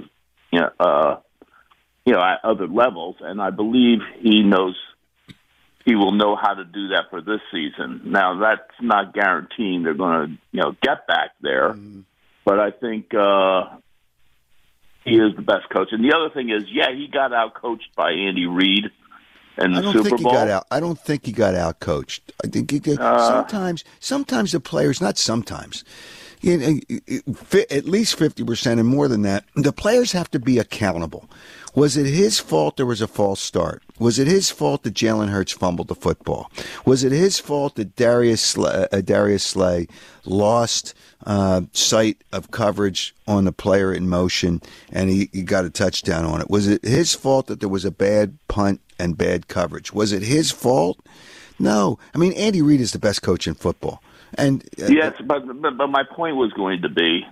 at other levels, and I believe he will know how to do that for this season. Now that's not guaranteeing they're going to get back there, but I think he is the best coach. And the other thing is, he got out coached by Andy Reid in the Super Bowl. I don't think he got out coached. I think he got, sometimes the players, not sometimes, at least 50% and more than that, the players have to be accountable. Was it his fault there was a false start? Was it his fault that Jalen Hurts fumbled the football? Was it his fault that Darius Slay lost sight of coverage on the player in motion and he got a touchdown on it? Was it his fault that there was a bad punt and bad coverage? Was it his fault? No. I mean, Andy Reid is the best coach in football. And yes, but my point was going to be,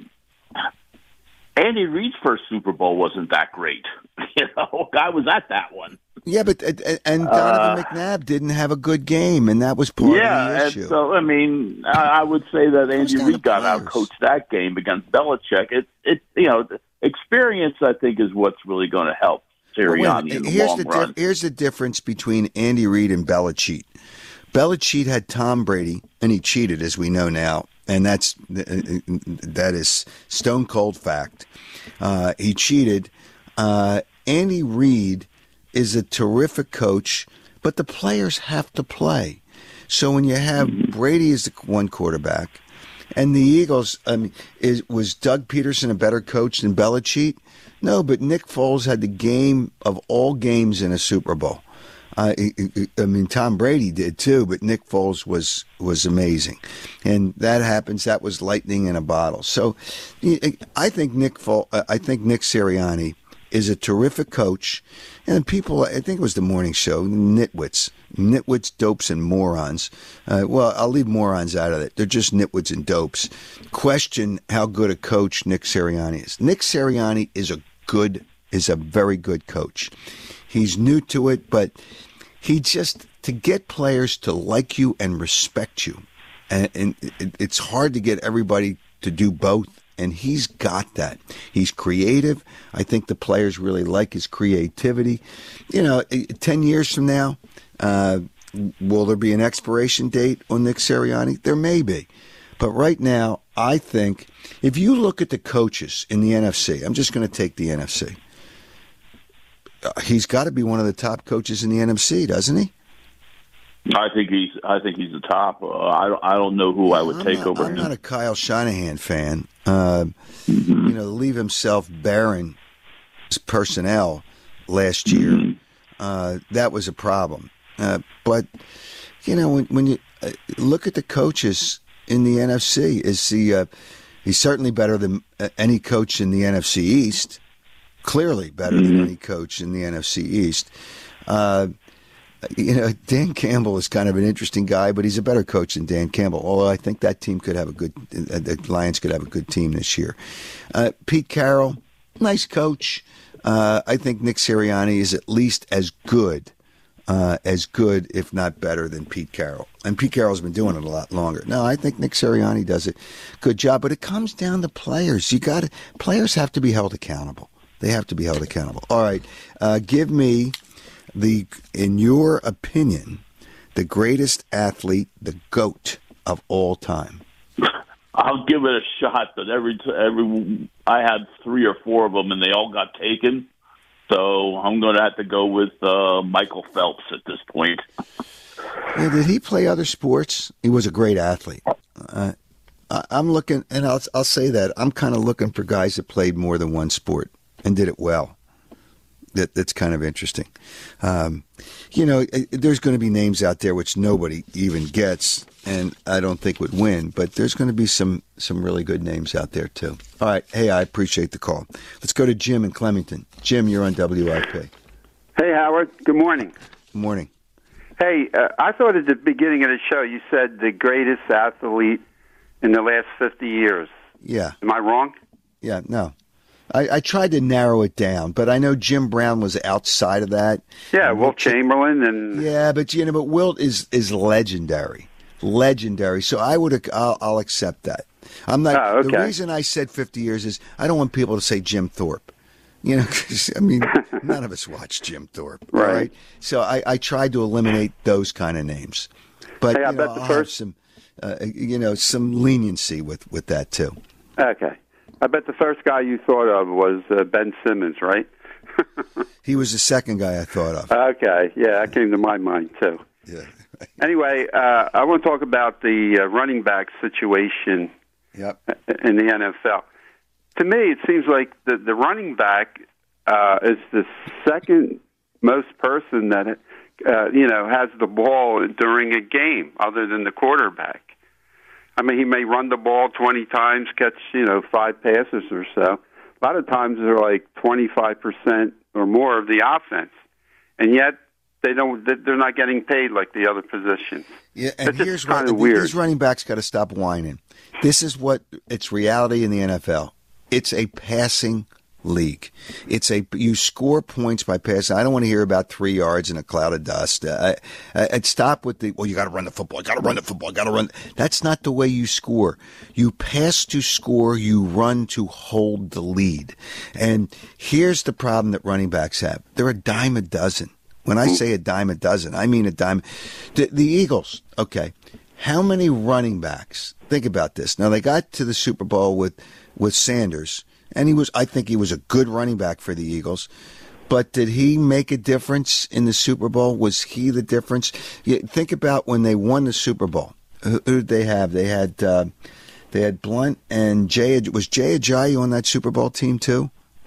Andy Reid's first Super Bowl wasn't that great. I was at that one. Yeah, but Donovan McNabb didn't have a good game, and that was part of the issue. And so, I mean, I would say that Andy Reid got out-coached that game against Belichick. Experience, I think, is what's really going to help Sirianni in the long run. Here's the difference between Andy Reid and Belichick. Belichick had Tom Brady, and he cheated, as we know now, and that is stone cold fact. He cheated. Andy Reid is a terrific coach, but the players have to play. So when you have Brady as the one quarterback, and the Eagles, was Doug Peterson a better coach than Belichick? No, but Nick Foles had the game of all games in a Super Bowl. Tom Brady did too, but Nick Foles was amazing, and that happens. That was lightning in a bottle. So, I think Nick Sirianni is a terrific coach, and people. I think it was the morning show. Nitwits, dopes, and morons. I'll leave morons out of it. They're just nitwits and dopes. Question how good a coach Nick Sirianni is. Nick Sirianni is a very good coach. He's new to it, but to get players to like you and respect you. And it's hard to get everybody to do both, and he's got that. He's creative. I think the players really like his creativity. 10 years from now, will there be an expiration date on Nick Sirianni? There may be. But right now, I think if you look at the coaches in the NFC, I'm just going to take the NFC. He's got to be one of the top coaches in the NFC, doesn't he? I think he's the top. I don't know who I would take over him. I'm not a Kyle Shanahan fan. Leave himself barren personnel last year. That was a problem. But when you look at the coaches in the NFC, he's certainly better than any coach in the NFC East. Clearly better than any coach in the NFC East. Dan Campbell is kind of an interesting guy, but he's a better coach than Dan Campbell. Although I think that team could have the Lions could have a good team this year. Pete Carroll, nice coach. I think Nick Sirianni is at least as good, if not better, than Pete Carroll. And Pete Carroll's been doing it a lot longer. No, I think Nick Sirianni does a good job, but it comes down to players. Players have to be held accountable. They have to be held accountable. All right, give me in your opinion, the greatest athlete, the GOAT of all time. I'll give it a shot, but I had 3 or 4 of them, and they all got taken. So I'm going to have to go with Michael Phelps at this point. Yeah, did he play other sports? He was a great athlete. I'm looking, and I'll say that I'm kind of looking for guys that played more than one sport and did it well. That's kind of interesting. There's going to be names out there which nobody even gets, and I don't think would win. But there's going to be some really good names out there too. All right, hey, I appreciate the call. Let's go to Jim in Clementon. Jim, you're on WIP. Hey, Howard. Good morning. Good morning. Hey, I thought at the beginning of the show you said the greatest athlete in the last 50 years. Yeah. Am I wrong? Yeah. No. I tried to narrow it down, but I know Jim Brown was outside of that. Yeah, Wilt Chamberlain and but Wilt is legendary, So I'll accept that. I'm not. Oh, okay. The reason I said 50 years is I don't want people to say Jim Thorpe. 'Cause, I mean, none of us watch Jim Thorpe, right? So I tried to eliminate those kind of names, but hey, I'll have some, some leniency with that too. Okay. I bet the first guy you thought of was Ben Simmons, right? He was the second guy I thought of. Okay, yeah, that came to my mind, too. Yeah. Anyway, I want to talk about the running back situation in the NFL. To me, it seems like the running back is the second most person that, has the ball during a game other than the quarterback. I mean, he may run the ball 20 times, catch, 5 passes or so. A lot of times they're like 25% or more of the offense. And yet they're not getting paid like the other positions. Yeah, and here's kind of weird. These running backs got to stop whining. This is it's reality in the NFL. It's a passing league. You score points by passing. I don't want to hear about 3 yards in a cloud of dust. I'd stop with you got to run the football. You got to run the football. You got to run. That's not the way you score. You pass to score. You run to hold the lead. And here's the problem that running backs have. They're a dime a dozen. When I say a dime a dozen, I mean a dime. The Eagles, okay. How many running backs? Think about this. Now, they got to the Super Bowl with Sanders. And I think he was a good running back for the Eagles. But did he make a difference in the Super Bowl? Was he the difference? Think about when they won the Super Bowl. Who did they have? They had Blunt and Jay. Was Jay Ajayi on that Super Bowl team too?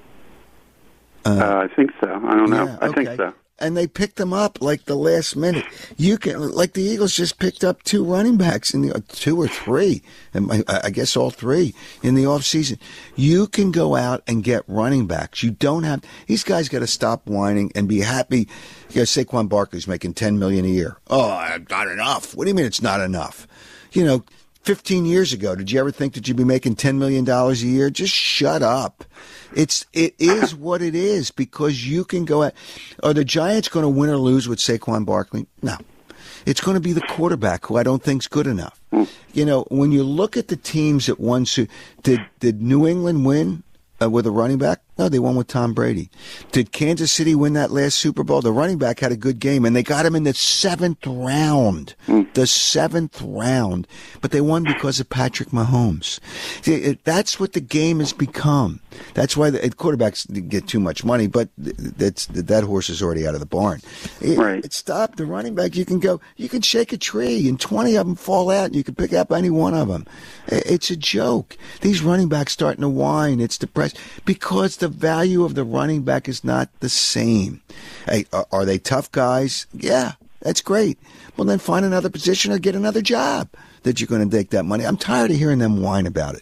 I think so. I don't know. Yeah, I think so. And they picked them up like the last minute. The Eagles just picked up 2 running backs 2 or 3, and I guess all 3 in the offseason. You can go out and get running backs. You don't have these guys. Got to stop whining and be happy. Saquon Barkley's making $10 million a year. Oh, not enough. What do you mean it's not enough? 15 years ago, did you ever think that you'd be making $10 million a year? Just shut up. It is what it is because you can go at. Are the Giants going to win or lose with Saquon Barkley? No. It's going to be the quarterback who I don't think is good enough. When you look at the teams that won, did New England win with a running back? No, they won with Tom Brady. Did Kansas City win that last Super Bowl? The running back had a good game, and they got him in the 7th round. The 7th round. But they won because of Patrick Mahomes. That's what the game has become. That's why the quarterbacks get too much money, but that horse is already out of the barn. Stop the running back. You can shake a tree, and 20 of them fall out, and you can pick up any one of them. It's a joke. These running backs starting to whine. It's depressed because the value of the running back is not the same. Hey, are they tough guys? Yeah, that's great. Well, then find another position or get another job that you're going to take that money. I'm tired of hearing them whine about it.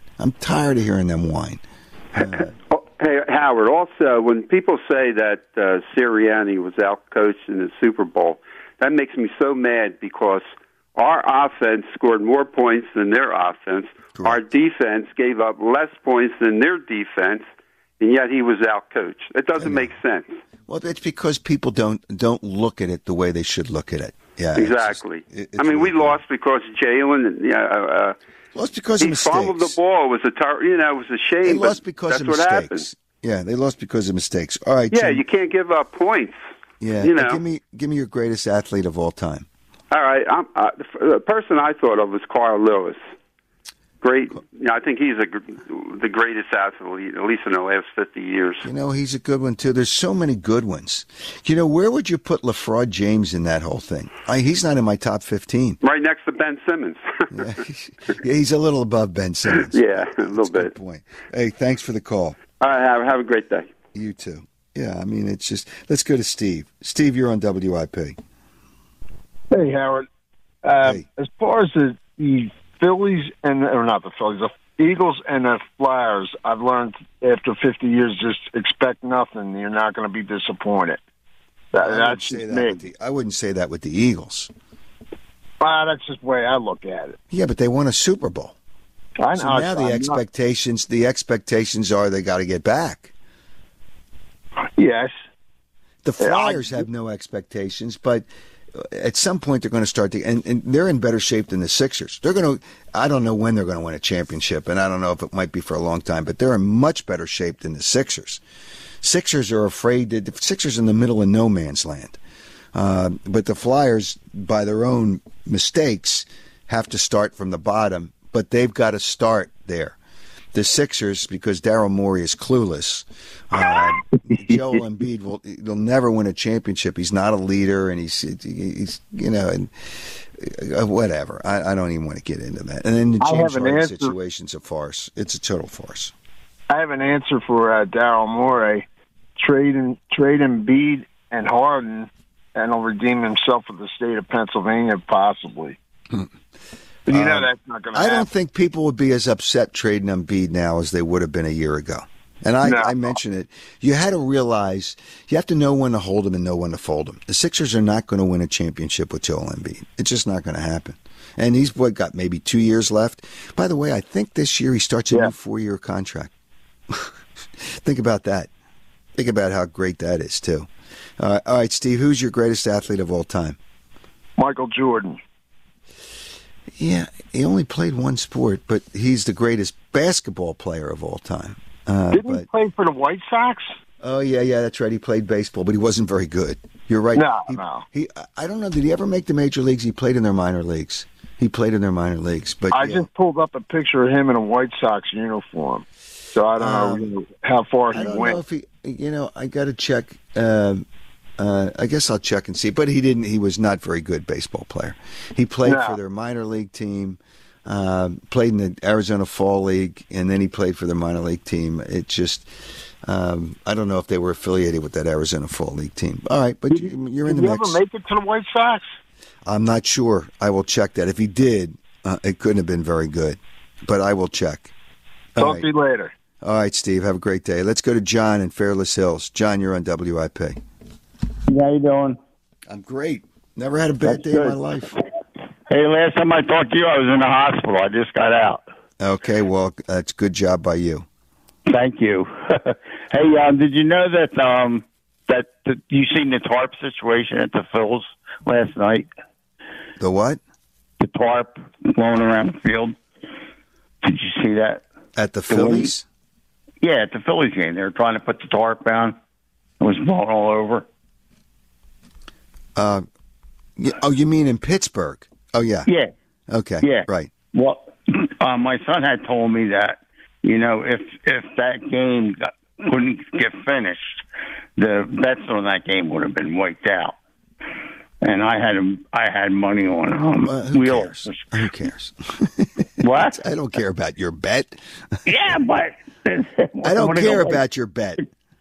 Hey, Howard, also, when people say that Sirianni was outcoached in the Super Bowl, that makes me so mad because our offense scored more points than their offense. Correct. Our defense gave up less points than their defense, and yet he was out-coached. It doesn't make sense. Well, it's because people don't look at it the way they should look at it. Yeah, exactly. It's I mean, really we lost because Jalen. Lost because of mistakes. He fumbled the ball. It was it was a shame. They lost because that's of what mistakes. happened. Yeah, they lost because of mistakes. All right. Yeah, Jim. you can't give up points. Yeah, give me your greatest athlete of all time. All right, the person I thought of was Carl Lewis. Great. I think he's the greatest athlete, at least in the last 50 years. He's a good one, too. There's so many good ones. Where would you put LaFraud James in that whole thing? He's not in my top 15. Right next to Ben Simmons. Yeah, he's a little above Ben Simmons. Yeah, a little bit. Good point. Hey, thanks for the call. All right, have a great day. You too. Yeah, I mean, it's just, let's go to Steve. Steve, you're on WIP. Hey, Howard. Hey. As far as the Phillies not the Phillies, the Eagles and the Flyers, I've learned after 50 years, just expect nothing. You're not going to be disappointed. That's just me. I wouldn't say that with the Eagles. That's just the way I look at it. Yeah, but they won a Super Bowl. I know. So now the expectations are they got to get back. Yes. The Flyers have no expectations, but at some point they're going to start to, and they're in better shape than the Sixers. I don't know when they're going to win a championship, and I don't know if it might be for a long time, but they're in much better shape than the Sixers. Sixers are afraid that the Sixers are in the middle of no man's land. But the Flyers, by their own mistakes, have to start from the bottom, but they've got to start there. The Sixers, because Daryl Morey is clueless, Joel Embiid will never win a championship. He's not a leader, and he's whatever. I don't even want to get into that. And then the James Harden situation's a farce. It's a total farce. I have an answer for Daryl Morey. Trade Embiid and Harden, and he'll redeem himself with the state of Pennsylvania, possibly. But that's not going to happen. I don't think people would be as upset trading Embiid now as they would have been a year ago. And I mentioned it. You had to realize, you have to know when to hold him and know when to fold him. The Sixers are not going to win a championship with Joel Embiid. It's just not going to happen. And he's got maybe 2 years left. By the way, I think this year he starts a new 4-year contract. Think about that. Think about how great that is, too. All right, Steve, who's your greatest athlete of all time? Michael Jordan. Yeah, he only played one sport, but he's the greatest basketball player of all time. Didn't he play for the White Sox? Oh, yeah, that's right. He played baseball, but he wasn't very good. You're right. No. I don't know. Did he ever make the major leagues? He played in their minor leagues. But I just pulled up a picture of him in a White Sox uniform, so I don't know how far he went. I don't know if he. I got to check. I guess I'll check and see. But he didn't. He was not very good baseball player. He played for their minor league team. Played in the Arizona Fall League, and then he played for their minor league team. It just, I don't know if they were affiliated with that Arizona Fall League team. All right, but you're in the mix. Did he ever make it to the White Sox? I'm not sure. I will check that. If he did, it couldn't have been very good, but I will check. Talk to you later. All right, Steve. Have a great day. Let's go to John in Fairless Hills. John, you're on WIP. How you doing? I'm great. Never had a bad day in my life. Hey, last time I talked to you, I was in the hospital. I just got out. Okay, well, that's a good job by you. Thank you. Hey, did you know that you seen the tarp situation at the Phils last night? The what? The tarp blowing around the field. Did you see that? At the Phillies? Yeah, at the Phillies game. They were trying to put the tarp down. It was blowing all over. You mean in Pittsburgh? Oh, yeah. Yeah. Okay. Yeah. Right. Well, my son had told me that, if that game couldn't get finished, the bets on that game would have been wiped out. And I had money on Wheels. Who cares? What? I don't care about your bet. Yeah, but I don't care about your bet.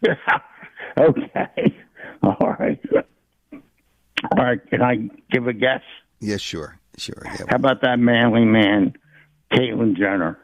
Okay. All right. Can I give a guess? Yeah, sure. Yeah. How about that manly man, Caitlyn Jenner?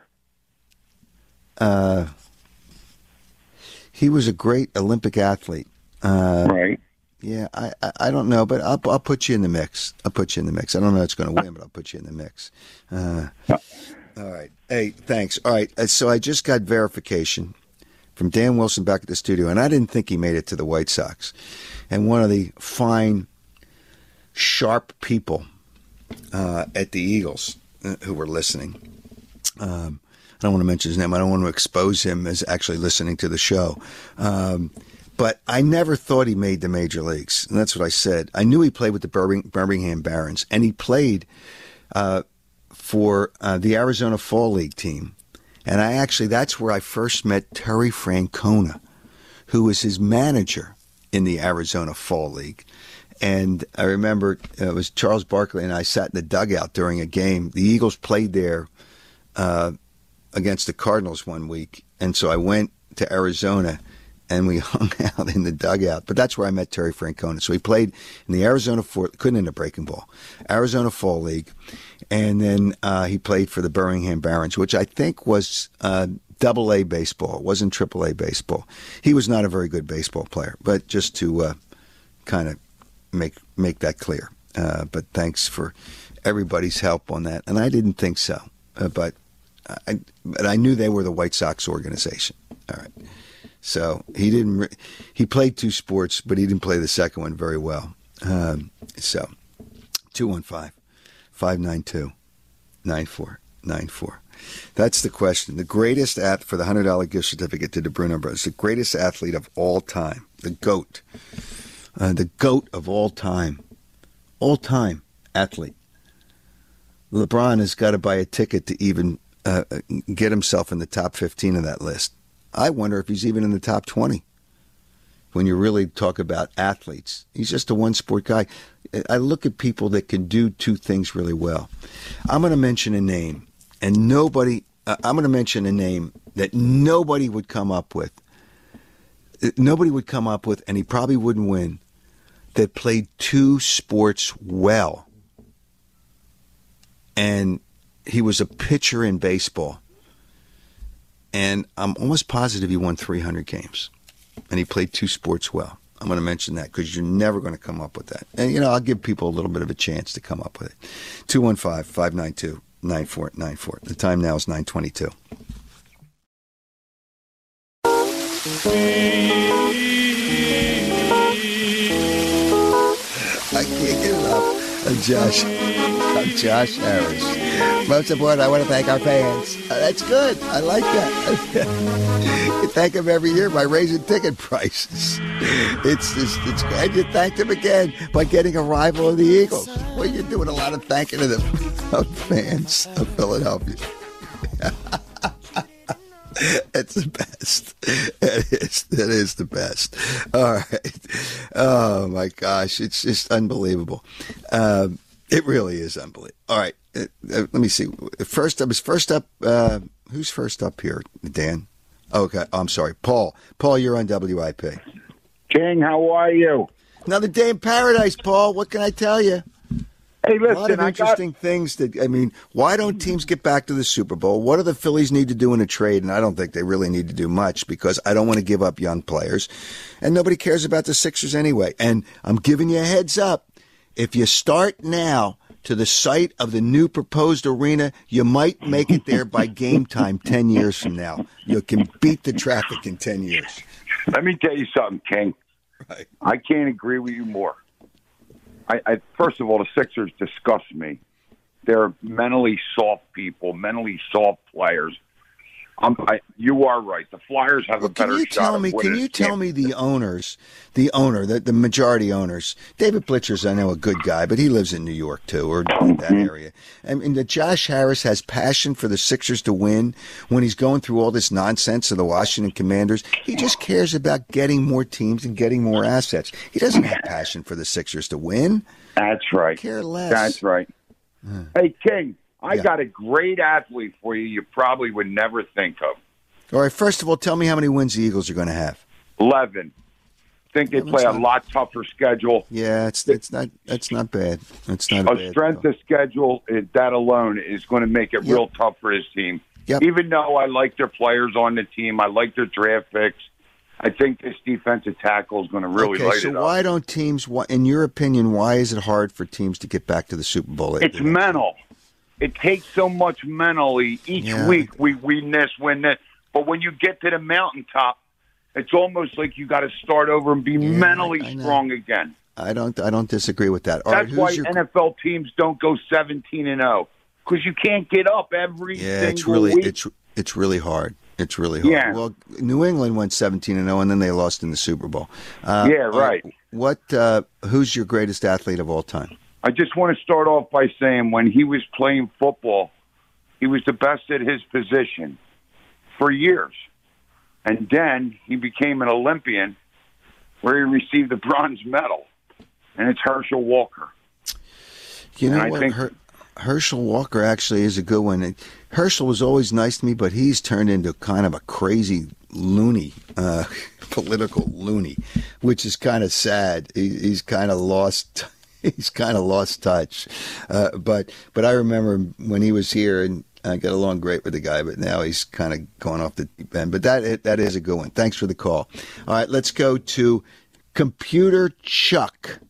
He was a great Olympic athlete. Right. Yeah, I don't know, but I'll put you in the mix. I don't know it's going to win, but I'll put you in the mix. All right. Hey, thanks. All right. So I just got verification from Dan Wilson back at the studio, and I didn't think he made it to the White Sox. And one of the fine, sharp people at the Eagles who were listening. I don't want to mention his name. I don't want to expose him as actually listening to the show. But I never thought he made the major leagues, and that's what I said. I knew he played with the Birmingham Barons, and he played for the Arizona Fall League team. And that's where I first met Terry Francona, who was his manager in the Arizona Fall League. And I remember it was Charles Barkley and I sat in the dugout during a game. The Eagles played there against the Cardinals one week, and so I went to Arizona and we hung out in the dugout. But that's where I met Terry Francona. So he played in the Arizona couldn't hit a breaking ball, Arizona Fall League. And then he played for the Birmingham Barons, which I think was Double-A baseball. It wasn't Triple-A baseball. He was not a very good baseball player, but just to kind of make that clear. But thanks for everybody's help on that. And I didn't think so, but I knew they were the White Sox organization. All right. So he played two sports, but he didn't play the second one very well. So 215-592-9494. That's the question. The greatest for the $100 gift certificate to the Bruno Brothers, the greatest athlete of all time, the GOAT. The GOAT of all time athlete. LeBron has got to buy a ticket to even get himself in the top 15 of that list. I wonder if he's even in the top 20 when you really talk about athletes. He's just a one-sport guy. I look at people that can do two things really well. I'm going to mention a name, and I'm going to mention a name that nobody would come up with. Nobody would come up with, and he probably wouldn't win, that played two sports well. And he was a pitcher in baseball. And I'm almost positive he won 300 games. And he played two sports well. I'm going to mention that because you're never going to come up with that. And, I'll give people a little bit of a chance to come up with it. 215-592-9494. The time now is 9:22. I can't get enough of Josh Harris. Most important, I want to thank our fans. That's good. I like that. You thank them every year by raising ticket prices. It's and you thank them again by getting a rival of the Eagles. Well, you're doing a lot of thanking of the fans of Philadelphia. It's the best. It is the best. All right. Oh my gosh, it's just unbelievable. It really is unbelievable. All right. Let me see. First up. Who's first up here? Dan? Okay. I'm sorry. Paul. Paul, you're on WIP. King, how are you? Another day in paradise, Paul. What can I tell you? Hey, listen, a lot of interesting things why don't teams get back to the Super Bowl? What do the Phillies need to do in a trade? And I don't think they really need to do much because I don't want to give up young players. And nobody cares about the Sixers anyway. And I'm giving you a heads up. If you start now to the site of the new proposed arena, you might make it there by game time 10 years from now. You can beat the traffic in 10 years. Let me tell you something, King. Right. I can't agree with you more. I first of all, the Sixers disgust me. They're mentally soft people, mentally soft players. You are right. The Flyers have a better shot. Can you tell me the majority owners? David Blitcher's, I know, a good guy, but he lives in New York too, or in that area. And that Josh Harris has passion for the Sixers to win when he's going through all this nonsense of the Washington Commanders. He just cares about getting more teams and getting more assets. He doesn't have passion for the Sixers to win. That's right. Care less. That's right. Hey, King. I got a great athlete for you probably would never think of. All right, first of all, tell me how many wins the Eagles are going to have. 11. Think they play a lot tougher schedule. Yeah, that's not bad. It's not a bad strength of schedule, that alone is going to make it real tough for his team. Yep. Even though I like their players on the team, I like their draft picks, I think this defensive tackle is going to really light it up. So why don't teams, in your opinion, why is it hard for teams to get back to the Super Bowl? It's mental. It takes so much mentally. Each week we win this. But when you get to the mountaintop, it's almost like you got to start over and be mentally strong again. I don't disagree with that. That's why NFL teams don't go 17-0 because you can't get up every single week. It's really hard. It's really hard. Yeah. Well, New England went 17-0 and then they lost in the Super Bowl. Right. Who's your greatest athlete of all time? I just want to start off by saying when he was playing football, he was the best at his position for years. And then he became an Olympian where he received the bronze medal, and it's Herschel Walker. You know what? Herschel Walker actually is a good one. Herschel was always nice to me, but he's turned into kind of a crazy loony, political loony, which is kind of sad. He's kind of lost. He's kind of lost touch. But I remember when he was here, and I got along great with the guy. But now he's kind of going off the deep end. But that is a good one. Thanks for the call. All right, let's go to Computer Chuck.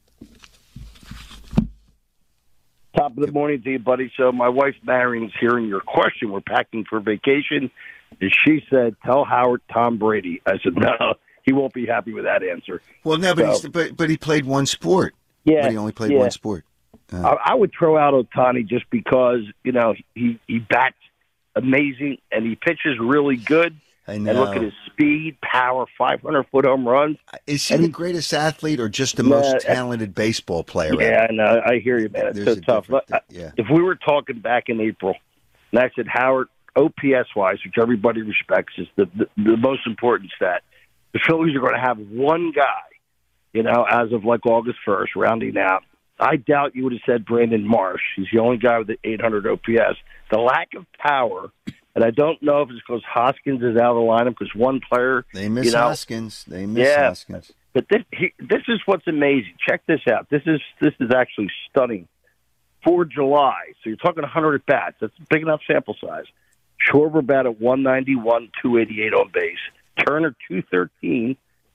Top of the morning to you, buddy. So my wife Marion's hearing your question. We're packing for vacation. And she said, tell Howard Tom Brady. I said, no, he won't be happy with that answer. Well, no, but he played one sport. Yeah. But he only played one sport. I would throw out Ohtani just because, he bats amazing and he pitches really good. I know. And look at his speed, power, 500-foot home runs. Is he the greatest athlete or just the most talented baseball player? Yeah, I know. I hear you, man. It's so tough. If we were talking back in April, and I said, Howard, OPS-wise, which everybody respects, is the most important stat, the Phillies are going to have one guy, as of like August 1st, rounding out. I doubt you would have said Brandon Marsh. He's the only guy with the 800 OPS. The lack of power, and I don't know if it's because Hoskins is out of the lineup because one player. They miss Hoskins. They miss Hoskins. But this is what's amazing. Check this out. This is actually stunning. For July, so you're talking 100 at bats. That's a big enough sample size. Schwarber batted 191, 288 on base. Turner 213,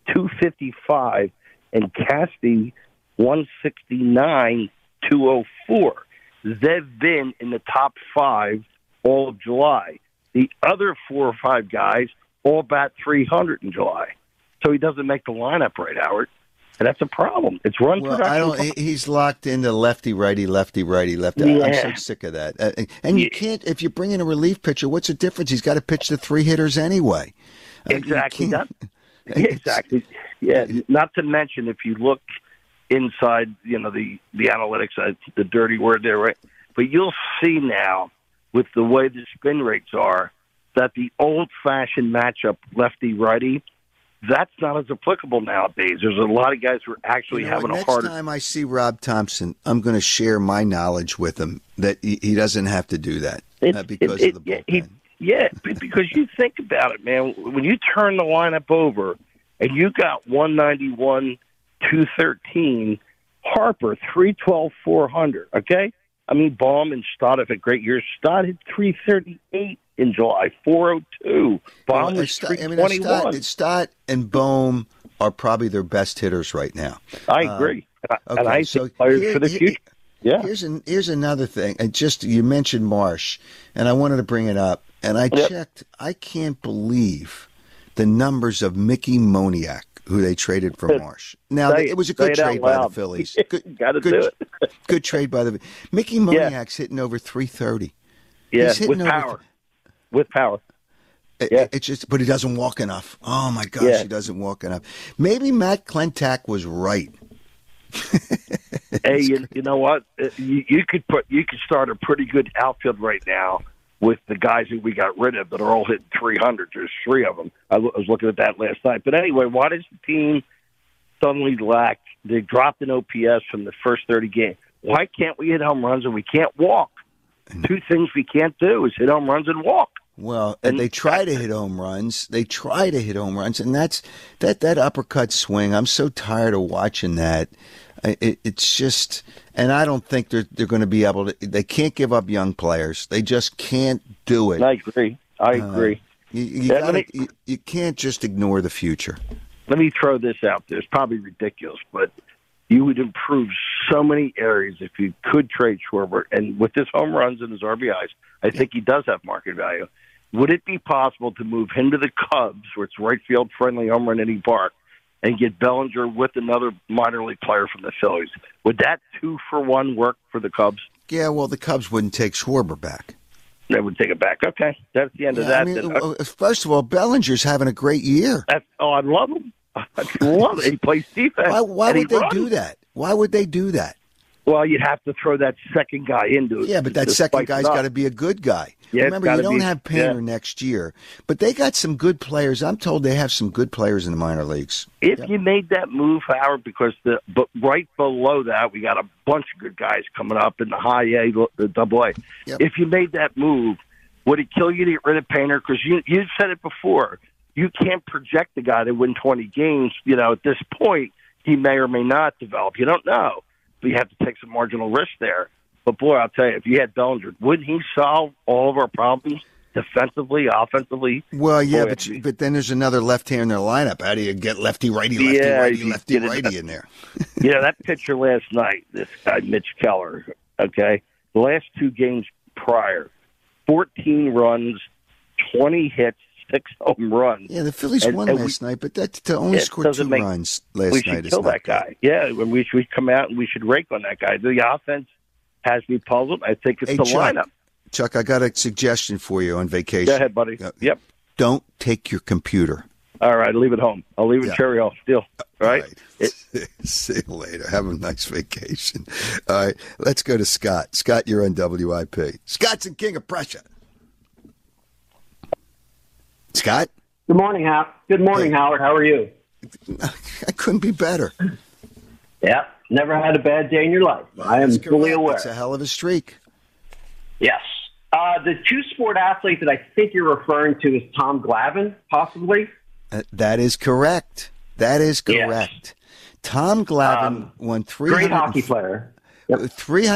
255, and Casty 169, 204. They've been in the top 5 all of July. The other 4 or 5 guys all bat 300 in July. So he doesn't make the lineup right, Howard. And that's a problem. It's run production. He's locked into lefty, righty, lefty, righty, lefty. Yeah. I'm so sick of that. And you can't, if you bring in a relief pitcher, what's the difference? He's got to pitch the 3 hitters anyway. Exactly. Exactly. Yeah. Not to mention, if you look inside, the analytics, the dirty word there, right? But you'll see now, with the way the spin rates are, that the old-fashioned matchup lefty-righty, that's not as applicable nowadays. There's a lot of guys who are actually having a harder. Next time I see Rob Thompson, I'm going to share my knowledge with him that he doesn't have to do that because of the bullpen. Because you think about it, man. When you turn the lineup over and you got 191, 213, Harper 312, 400. Okay, I mean Baum and Stott have had great years. Stott hit 338 in July, 402. Baum was 321. Stott and Bohm are probably their best hitters right now. I agree. And I think players for the future. Yeah. Here's another thing. And you mentioned Marsh, and I wanted to bring it up. And I checked. I can't believe the numbers of Mickey Moniak, who they traded for Marsh. Now, it was a good trade by the Phillies. Good trade by the Mickey Moniak's hitting over 330. Yeah, with power. With power. It's just, but he doesn't walk enough. Oh my gosh, he doesn't walk enough. Maybe Matt Klentak was right. Hey, you know what? You could start a pretty good outfield right now with the guys that we got rid of that are all hitting 300. There's 3 of them. I was looking at that last night. But anyway, why does the team suddenly lack? They dropped an OPS from the first 30 games. Why can't we hit home runs and we can't walk? 2 things we can't do is hit home runs and walk. Well, and they try to hit home runs. And that's that uppercut swing. I'm so tired of watching that. It's just, and I don't think they're going to be able to. They can't give up young players. They just can't do it. I agree. You can't just ignore the future. let me throw this out there. It's probably ridiculous, but you would improve so many areas if you could trade Schwarber. And with his home runs and his RBIs, I think he does have market value. Would it be possible to move him to the Cubs, where it's right field friendly, home run any park, and get Bellinger with another minor league player from the Phillies? Would that 2-for-1 work for the Cubs? Yeah, well, the Cubs wouldn't take Schwarber back. They would take it back. Okay, that's the end of that. I mean, first of all, Bellinger's having a great year. I love him. I love it. He plays defense. Why would they do that? Why would they do that? Well, you'd have to throw that second guy into it. Yeah, but that second guy's got to be a good guy. Yeah, remember, you don't have Painter next year, but they got some good players. I'm told they have some good players in the minor leagues. If you made that move, Howard, because but right below that, we got a bunch of good guys coming up in the high A, the double A. Yep. If you made that move, would it kill you to get rid of Painter? Because you said it before. You can't project the guy to win 20 games. You know, at this point, he may or may not develop. You don't know. But you have to take some marginal risk there. But, boy, I'll tell you, if you had Bellinger, wouldn't he solve all of our problems defensively, offensively? Well, yeah, but then there's another left-hander in their lineup. How do you get lefty-righty, lefty-righty, lefty-righty in there? Yeah, that pitcher last night, this guy, Mitch Keller, okay, the last 2 games prior, 14 runs, 20 hits, 6 home runs. Yeah, the Phillies won last night, but that to only score 2 runs last night is not We should kill that guy. Yeah, we should come out and we should rake on that guy. The offense has me puzzled. I think it's the lineup. Chuck, I got a suggestion for you on vacation. Go ahead, buddy. Yep. Don't take your computer. All right, leave it home. I'll leave it in Cherry Hill still. All right? See you later. Have a nice vacation. All right, let's go to Scott. Scott, you're on WIP. Scott's in King of Prussia. Scott? Good morning, Howard. Good morning, Howard. How are you? I couldn't be better. Yeah, never had a bad day in your life. I am fully aware. It's a hell of a streak. Yes. The two-sport athlete that I think you're referring to is Tom Glavine, possibly? That is correct. That is correct. Yes. Tom Glavine won 300. Great hockey player. Yep.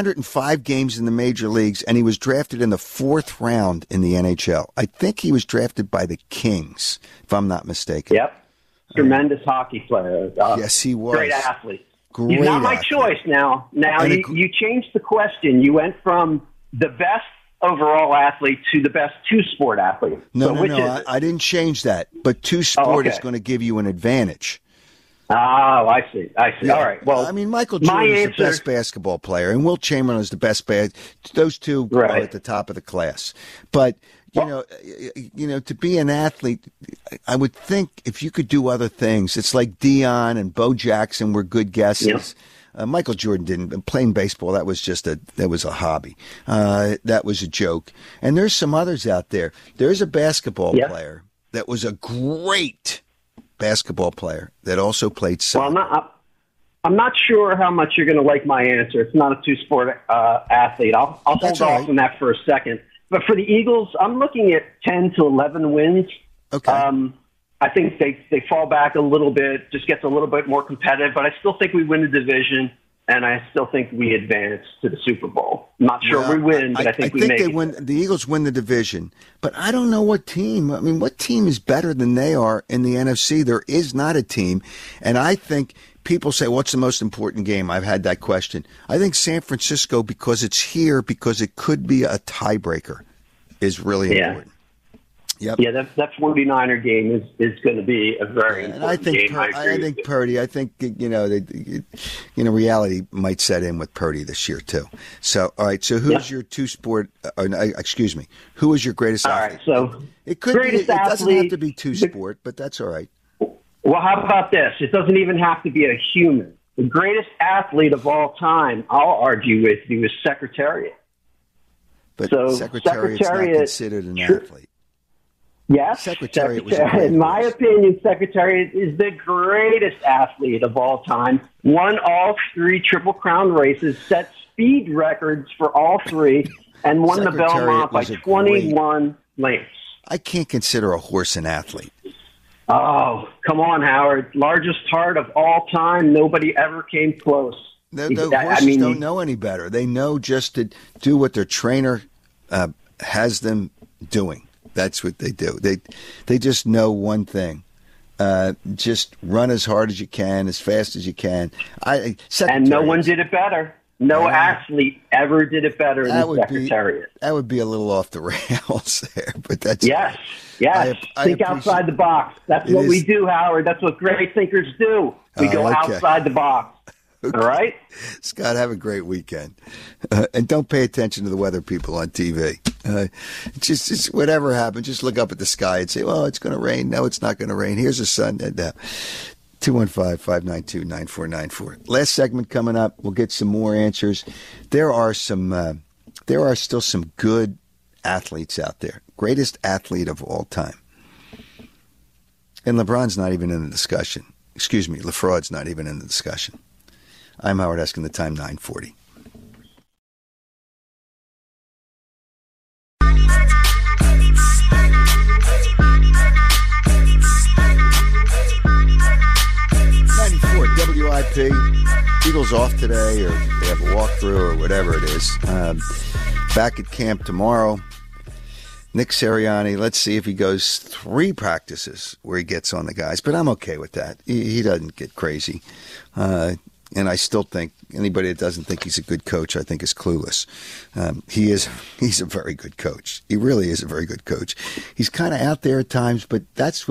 305 games in the major leagues, and he was drafted in the 4th round in the NHL. I think he was drafted by the Kings, if I'm not mistaken. Yep. Tremendous hockey player. Yes, he was. Great athlete. He's not my choice now. Now, you changed the question. You went from the best overall athlete to the best two-sport athlete. No, I didn't change that. But two-sport is going to give you an advantage. Oh, I see. Yeah. All right. Well, I mean, Michael Jordan is the best basketball player, and Wilt Chamberlain is the best. Those two are at the top of the class. But you know, to be an athlete, I would think if you could do other things, it's like Dion and Bo Jackson were good guesses. Yep. Michael Jordan didn't. Playing baseball, that was a hobby. That was a joke. And there's some others out there. There's a basketball player that was a great basketball player that also played soccer. Well, I'm not sure how much you're going to like my answer. It's not a two-sport athlete. I'll hold off on that for a second. But for the Eagles, I'm looking at 10 to 11 wins. Okay. I think they fall back a little bit, just gets a little bit more competitive, but I still think we win the division, and I still think we advance to the Super Bowl. I'm not sure we win, but I think we make it. The Eagles win the division, but I don't know what team. I mean, what team is better than they are in the NFC? There is not a team, and I think people say, what's the most important game? I've had that question. I think San Francisco, because it's here, because it could be a tiebreaker, is really important. Yep. Yeah, that 49er game is going to be a very important game. I think Purdy. I think reality might set in with Purdy this year too. So all right. So who's your two-sport? Excuse me. Who is your greatest athlete? All right. So it could be. It doesn't have to be two-sport, but that's all right. Well, how about this? It doesn't even have to be a human. The greatest athlete of all time, I'll argue with you, is Secretariat. But Secretariat's not considered an athlete. Yes, Secretariat was in my opinion, Secretariat is the greatest athlete of all time. Won all 3 Triple Crown races, set speed records for all 3, and won the Belmont by 21 lengths. I can't consider a horse an athlete. Oh, come on, Howard. Largest heart of all time. Nobody ever came close. The horses don't know any better. They know just to do what their trainer has them doing. That's what they do. They just know one thing. Just run as hard as you can, as fast as you can. And no one did it better. No athlete ever did it better than the Secretariat. That would be a little off the rails there, but that's yes. Think outside the box. That's what we do, Howard. That's what great thinkers do. We go outside the box. Okay. All right, Scott. Have a great weekend, and don't pay attention to the weather people on TV. Just whatever happens, just look up at the sky and say, "Well, it's going to rain." No, it's not going to rain. Here's the sun. 215-592-9494. Last segment coming up. We'll get some more answers. There are still some good athletes out there. Greatest athlete of all time. And LeBron's not even in the discussion. Excuse me, LaFraud's not even in the discussion. I'm Howard Eskin, the time 9:40. WIP. Eagles off today, or they have a walkthrough, or whatever it is. Back at camp tomorrow. Nick Sirianni, let's see if he goes 3 practices where he gets on the guys. But I'm okay with that. He doesn't get crazy. And I still think anybody that doesn't think he's a good coach, I think is clueless. He's a very good coach. He really is a very good coach. He's kind of out there at times, but that's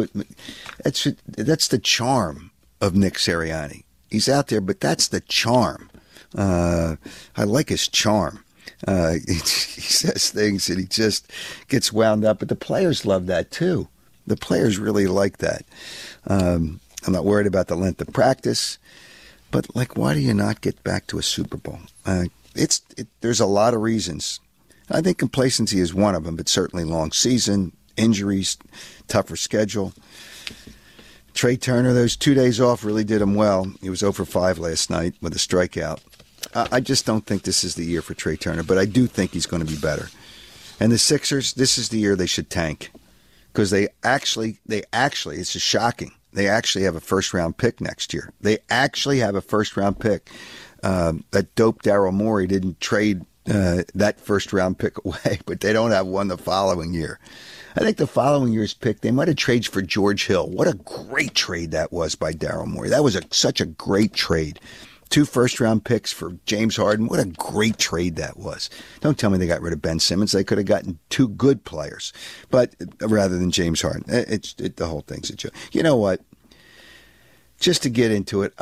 the charm of Nick Sirianni. He's out there, but that's the charm. I like his charm. He says things and he just gets wound up, but the players love that too. The players really like that. I'm not worried about the length of practice, but why do you not get back to a Super Bowl? There's a lot of reasons. I think complacency is one of them, but certainly long season, injuries, tougher schedule. Trey Turner, those 2 days off really did him well. He was 0 for 5 last night with a strikeout. I just don't think this is the year for Trey Turner, but I do think he's going to be better. And the Sixers, this is the year they should tank because they actually, it's just shocking. They actually have a first-round pick next year. They actually have a first-round pick. That dope Daryl Morey didn't trade that first-round pick away, but they don't have one the following year. I think the following year's pick, they might have traded for George Hill. What a great trade that was by Daryl Morey. That was such a great trade. 2 first-round picks for James Harden. What a great trade that was. Don't tell me they got rid of Ben Simmons. They could have gotten 2 good players, but rather than James Harden. The whole thing's a joke. You know what? Just to get into it,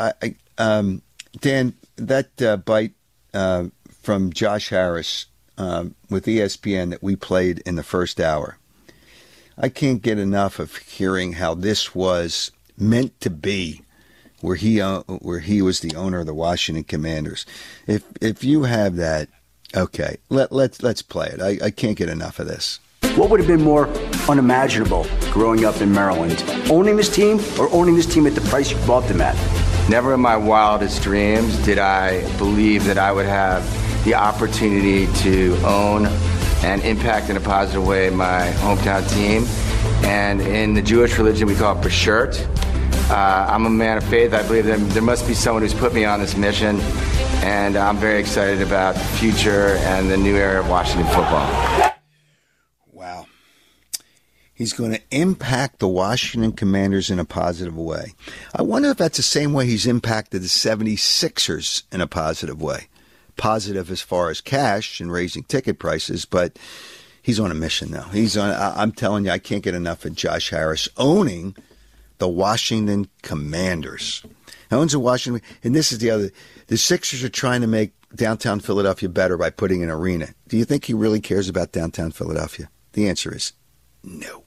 Dan, that bite from Josh Harris with ESPN that we played in the first hour, I can't get enough of hearing how this was meant to be, where he was the owner of the Washington Commanders. If you have that, okay, let's play it. I can't get enough of this. What would have been more unimaginable growing up in Maryland? Owning this team or owning this team at the price you bought them at? Never in my wildest dreams did I believe that I would have the opportunity to own and impact in a positive way my hometown team. And in the Jewish religion, we call it b'shert. I'm a man of faith. I believe that there must be someone who's put me on this mission, and I'm very excited about the future and the new era of Washington football. Wow. He's going to impact the Washington Commanders in a positive way. I wonder if that's the same way he's impacted the 76ers in a positive way. Positive as far as cash and raising ticket prices, but he's on a mission now. I'm telling you, I can't get enough of Josh Harris owning the Washington Commanders. Owns a Washington, and this is the Sixers are trying to make downtown Philadelphia better by putting an arena. Do you think he really cares about downtown Philadelphia? The answer is no.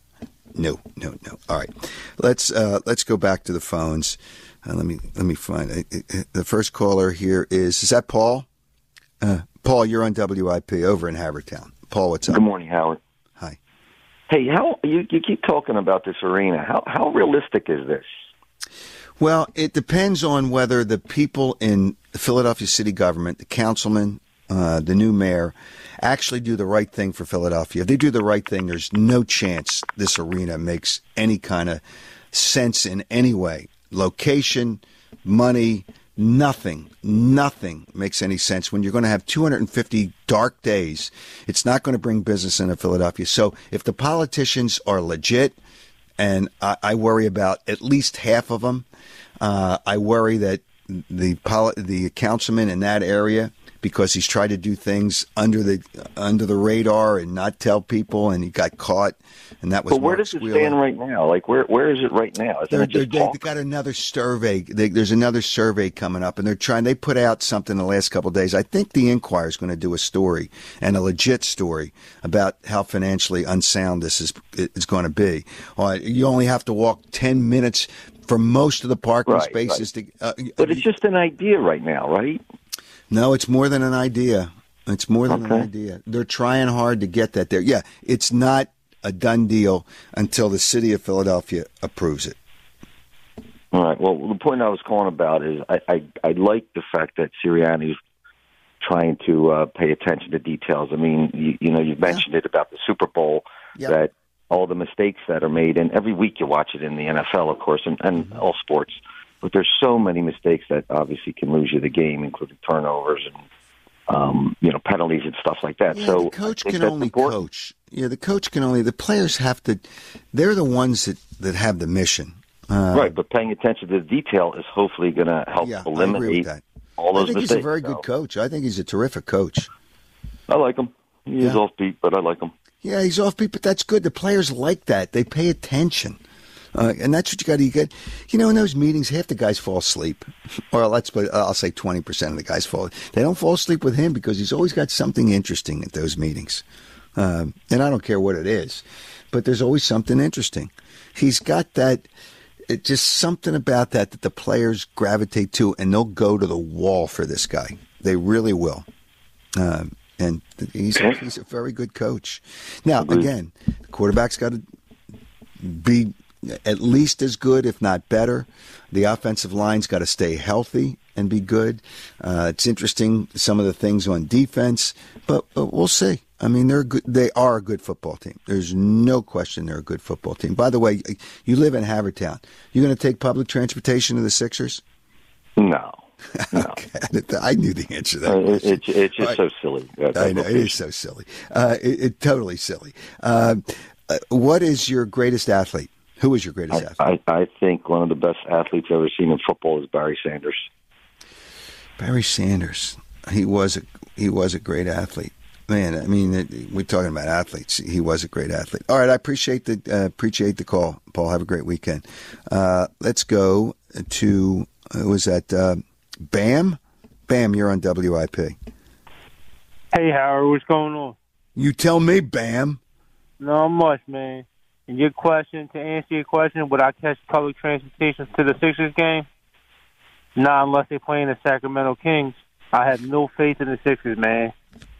All right, let's go back to the phones. Let me find the first caller here. Is that Paul? Paul, you're on WIP over in Havertown. Paul, what's up? Good morning, Howard. Hi. Hey, how you keep talking about this arena? How realistic is this? Well, it depends on whether the people in the Philadelphia city government, the councilman, the new mayor, actually do the right thing for Philadelphia. If they do the right thing, there's no chance this arena makes any kind of sense in any way. Location, money, nothing makes any sense. When you're going to have 250 dark days, it's not going to bring business into Philadelphia. So if the politicians are legit and I worry about at least half of them. I worry that the councilman in that area, because he's tried to do things under the radar and not tell people, and he got caught, and that was. But where does it stand right now? Like where is it right now? They got another survey. There's another survey coming up, and they put out something the last couple of days. I think the Inquirer is going to do a story, and a legit story, about how financially unsound this is going to be. You only have to walk 10 minutes for most of the parking spaces. Right. But it's just an idea right now, right? No, it's more than an idea. It's more than an idea. They're trying hard to get that there. Yeah, it's not a done deal until the city of Philadelphia approves it. All right. Well, the point I was calling about is I like the fact that Sirianni's trying to pay attention to details. I mean, you've mentioned it about the Super Bowl, that all the mistakes that are made, and every week you watch it in the NFL, of course, and all sports. But there's so many mistakes that obviously can lose you the game, including turnovers and penalties and stuff like that. Yeah, so the coach can only coach. Yeah, the coach can only. The players have to. They're the ones that have the mission. Right, but paying attention to the detail is hopefully going to help eliminate all those mistakes. I think he's a very good coach. I think he's a terrific coach. I like him. He's offbeat, but I like him. Yeah, he's offbeat, but that's good. The players like that. They pay attention. And that's what you got to get. In those meetings, half the guys fall asleep. Or I'll say 20% of the guys fall. They don't fall asleep with him because he's always got something interesting at those meetings. And I don't care what it is, but there's always something interesting. He's got that, just something about that the players gravitate to, and they'll go to the wall for this guy. They really will. And he's a very good coach. Now, again, the quarterback's got to be at least as good, if not better. The offensive line's got to stay healthy and be good. It's interesting, some of the things on defense, but we'll see. I mean, they're good. They are a good football team. There's no question they're a good football team. By the way, you live in Havertown. You going to take public transportation to the Sixers? No. Okay. I knew the answer to that. It's just so silly. I know, it is so silly. It's totally silly. What is your greatest athlete? Who is your greatest athlete? I think one of the best athletes I've ever seen in football is Barry Sanders. Barry Sanders. He was a great athlete. Man, I mean, we're talking about athletes. He was a great athlete. All right, I appreciate the call, Paul. Have a great weekend. Let's go to was that Bam? Bam, you're on WIP. Hey, Howard, what's going on? You tell me, Bam. Not much, man. And to answer your question, would I catch public transportation to the Sixers game? Not unless they're playing the Sacramento Kings. I have no faith in the Sixers, man.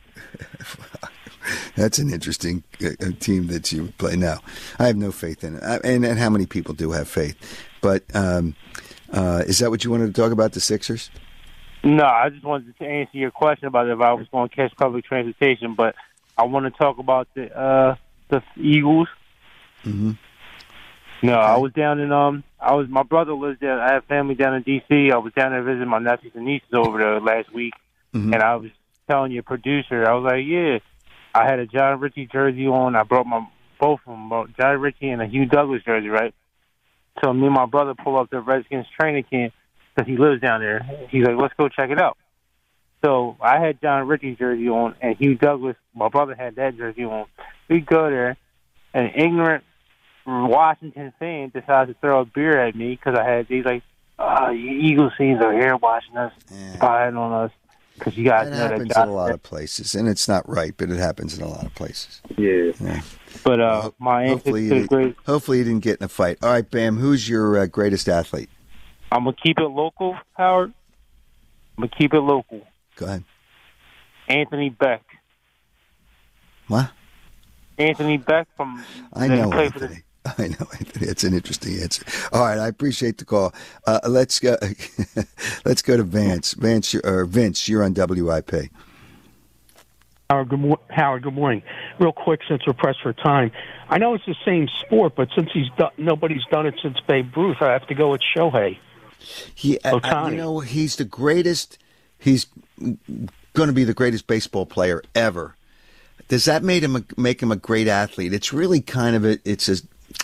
That's an interesting team that you play now. I have no faith in it. And how many people do have faith? But is that what you wanted to talk about, the Sixers? No, I just wanted to answer your question about if I was going to catch public transportation, but I want to talk about the Eagles. Mm-hmm. No, okay. I was down in my brother lives there. I have family down in D.C. I was down there visiting my nephews and nieces over there last week, and I was telling your producer, I was like, yeah, I had a John Ritchie jersey on. I brought both of them, John Ritchie and a Hugh Douglas jersey, right? So me and my brother pull up the Redskins training camp because he lives down there. He's like, let's go check it out. So I had John Ritchie's jersey on, and Hugh Douglas, my brother, had that jersey on. We go there, and an ignorant Washington fan decides to throw a beer at me because he's like, you Eagles fans are here watching us, spying on us. Because you guys know that happens in a lot of places, and it's not right, but it happens in a lot of places. Yeah. But my answer is great. Hopefully, you didn't get in a fight. All right, Bam. Who's your greatest athlete? I'm gonna keep it local, Howard. I'm gonna keep it local. Go ahead. Anthony Beck. What? Anthony Beck from. I know Anthony. It's an interesting answer. All right, I appreciate the call. Let's go. Let's go to Vance. Vince, you're on WIP. Howard, good morning. Real quick, since we're pressed for time, I know it's the same sport, but since nobody's done it since Babe Ruth, I have to go with Shohei. Ohtani. He's the greatest. He's going to be the greatest baseball player ever. Does that make him a great athlete? It's really kind of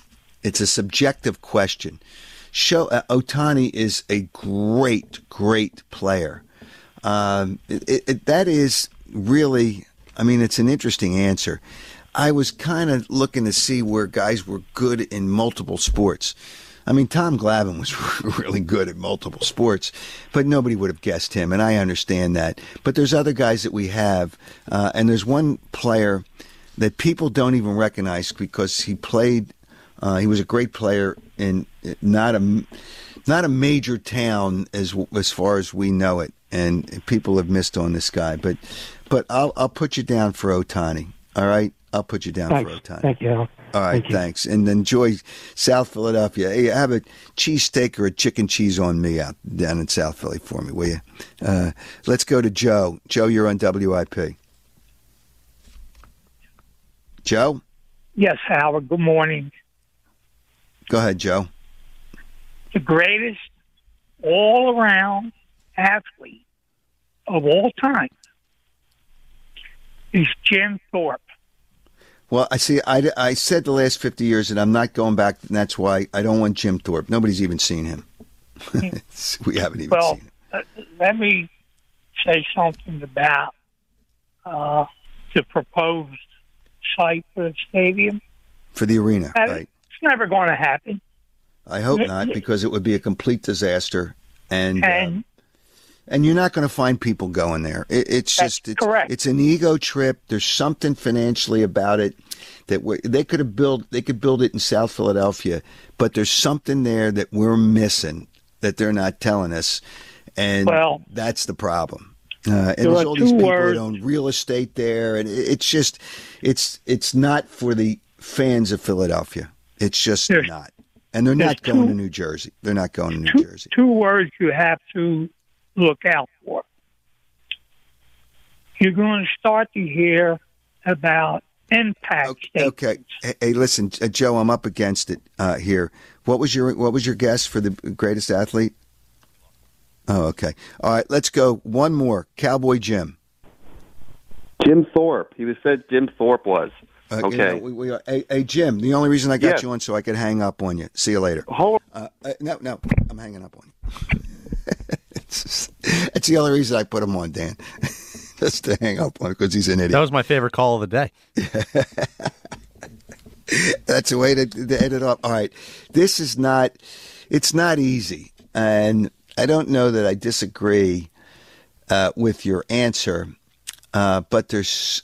It's a subjective question. Ohtani is a great, great player. That is really, I mean, it's an interesting answer. I was kind of looking to see where guys were good in multiple sports. I mean, Tom Glavine was really good at multiple sports, but nobody would have guessed him, and I understand that. But there's other guys that we have, and there's one player that people don't even recognize because he played. He was a great player in not a major town as far as we know it, and people have missed on this guy. But I'll put you down for Ohtani. All right, I'll put you down for Ohtani. Thank you, Al. All right, thanks. And enjoy South Philadelphia. Hey, have a cheesesteak or a chicken cheese on me out down in South Philly for me, will you? Let's go to Joe. Joe, you're on WIP. Joe? Yes, Howard. Good morning. Go ahead, Joe. The greatest all-around athlete of all time is Jim Thorpe. Well, I see. I said the last 50 years that I'm not going back, and that's why I don't want Jim Thorpe. Nobody's even seen him. We haven't even seen him. Let me say something about the proposed site for the stadium. For the arena, right. It's never going to happen. I hope not, because it would be a complete disaster. And you're not going to find people going there. It's correct. It's an ego trip. There's something financially about it that they could build it in South Philadelphia, but there's something there that we're missing that they're not telling us, and that's the problem. And there's all these people that own real estate there, and it's not for the fans of Philadelphia. It's just not, and they're not going to New Jersey. They're not going to New Jersey. Two words you have to look out for. You're going to start to hear about impact statements. Okay. Hey, listen, Joe, I'm up against it here. What was your guess for the greatest athlete? Oh, okay. All right, let's go. One more. Cowboy Jim. Jim Thorpe. He said Jim Thorpe was. Okay. Hey, Jim, the only reason I got you on so I could hang up on you. See you later. Hold No, I'm hanging up on you. It's the only reason I put him on, Dan. Just to hang up on, because he's an idiot. That was my favorite call of the day. That's a way to end it off. All right. It's not easy. And I don't know that I disagree with your answer, but there's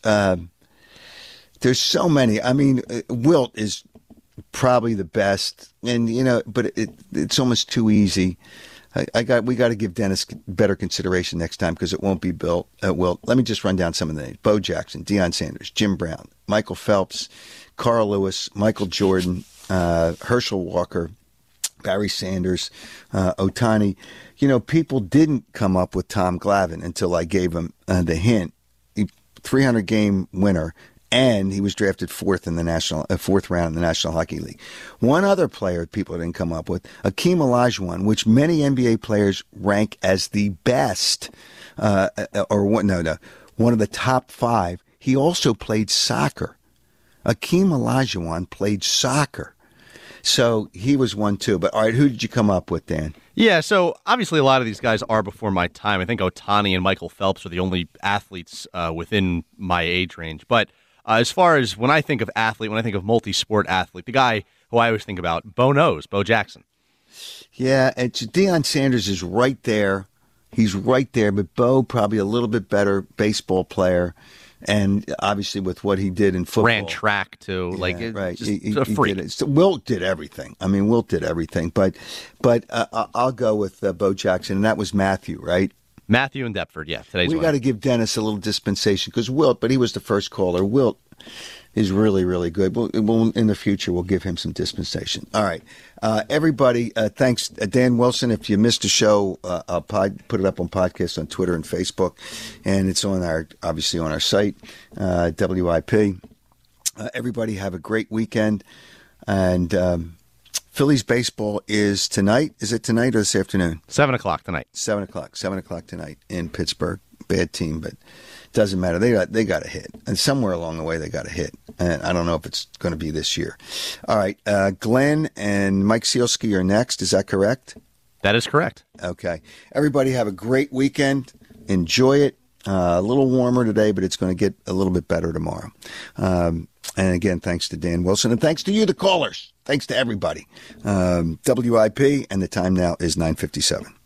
so many. I mean, Wilt is probably the best, and but it's almost too easy. We got to give Dennis better consideration next time because it won't be Wilt. Let me just run down some of the names: Bo Jackson, Deion Sanders, Jim Brown, Michael Phelps, Carl Lewis, Michael Jordan, Herschel Walker, Barry Sanders, Ohtani. People didn't come up with Tom Glavine until I gave him the hint. 300-game winner. And he was drafted fourth round in the National Hockey League. One other player people didn't come up with, Akeem Olajuwon, which many NBA players rank as the best, one of the top 5. He also played soccer. Akeem Olajuwon played soccer. So he was one too. But all right, who did you come up with, Dan? Yeah, so obviously a lot of these guys are before my time. I think Ohtani and Michael Phelps are the only athletes within my age range. But as far as when I think of athlete, when I think of multi-sport athlete, the guy who I always think about, Bo Jackson. Yeah, Deion Sanders is right there. He's right there, but Bo probably a little bit better baseball player, and obviously with what he did in football. Ran track, too. Right. Just a freak. Did it. So Wilt did everything. Wilt did everything. But I'll go with Bo Jackson, and that was Matthew, right? Matthew and Deptford, yeah. We got to give Dennis a little dispensation because Wilt, but he was the first caller. Wilt is really, really good. We'll in the future, we'll give him some dispensation. All right. Everybody, thanks. Dan Wilson, if you missed the show, I'll put it up on podcast on Twitter and Facebook, and it's obviously on our site, WIP. Everybody have a great weekend, and Phillies baseball is tonight. Is it tonight or this afternoon? 7 o'clock tonight. 7 o'clock. 7 o'clock tonight in Pittsburgh. Bad team, but doesn't matter. They got a hit, and somewhere along the way they got a hit. And I don't know if it's going to be this year. All right. Glenn and Mike Sealski are next. Is that correct? That is correct. Okay. Everybody have a great weekend. Enjoy it. A little warmer today, but it's going to get a little bit better tomorrow. And again, thanks to Dan Wilson. And thanks to you, the callers. Thanks to everybody. WIP, and the time now is 9:57.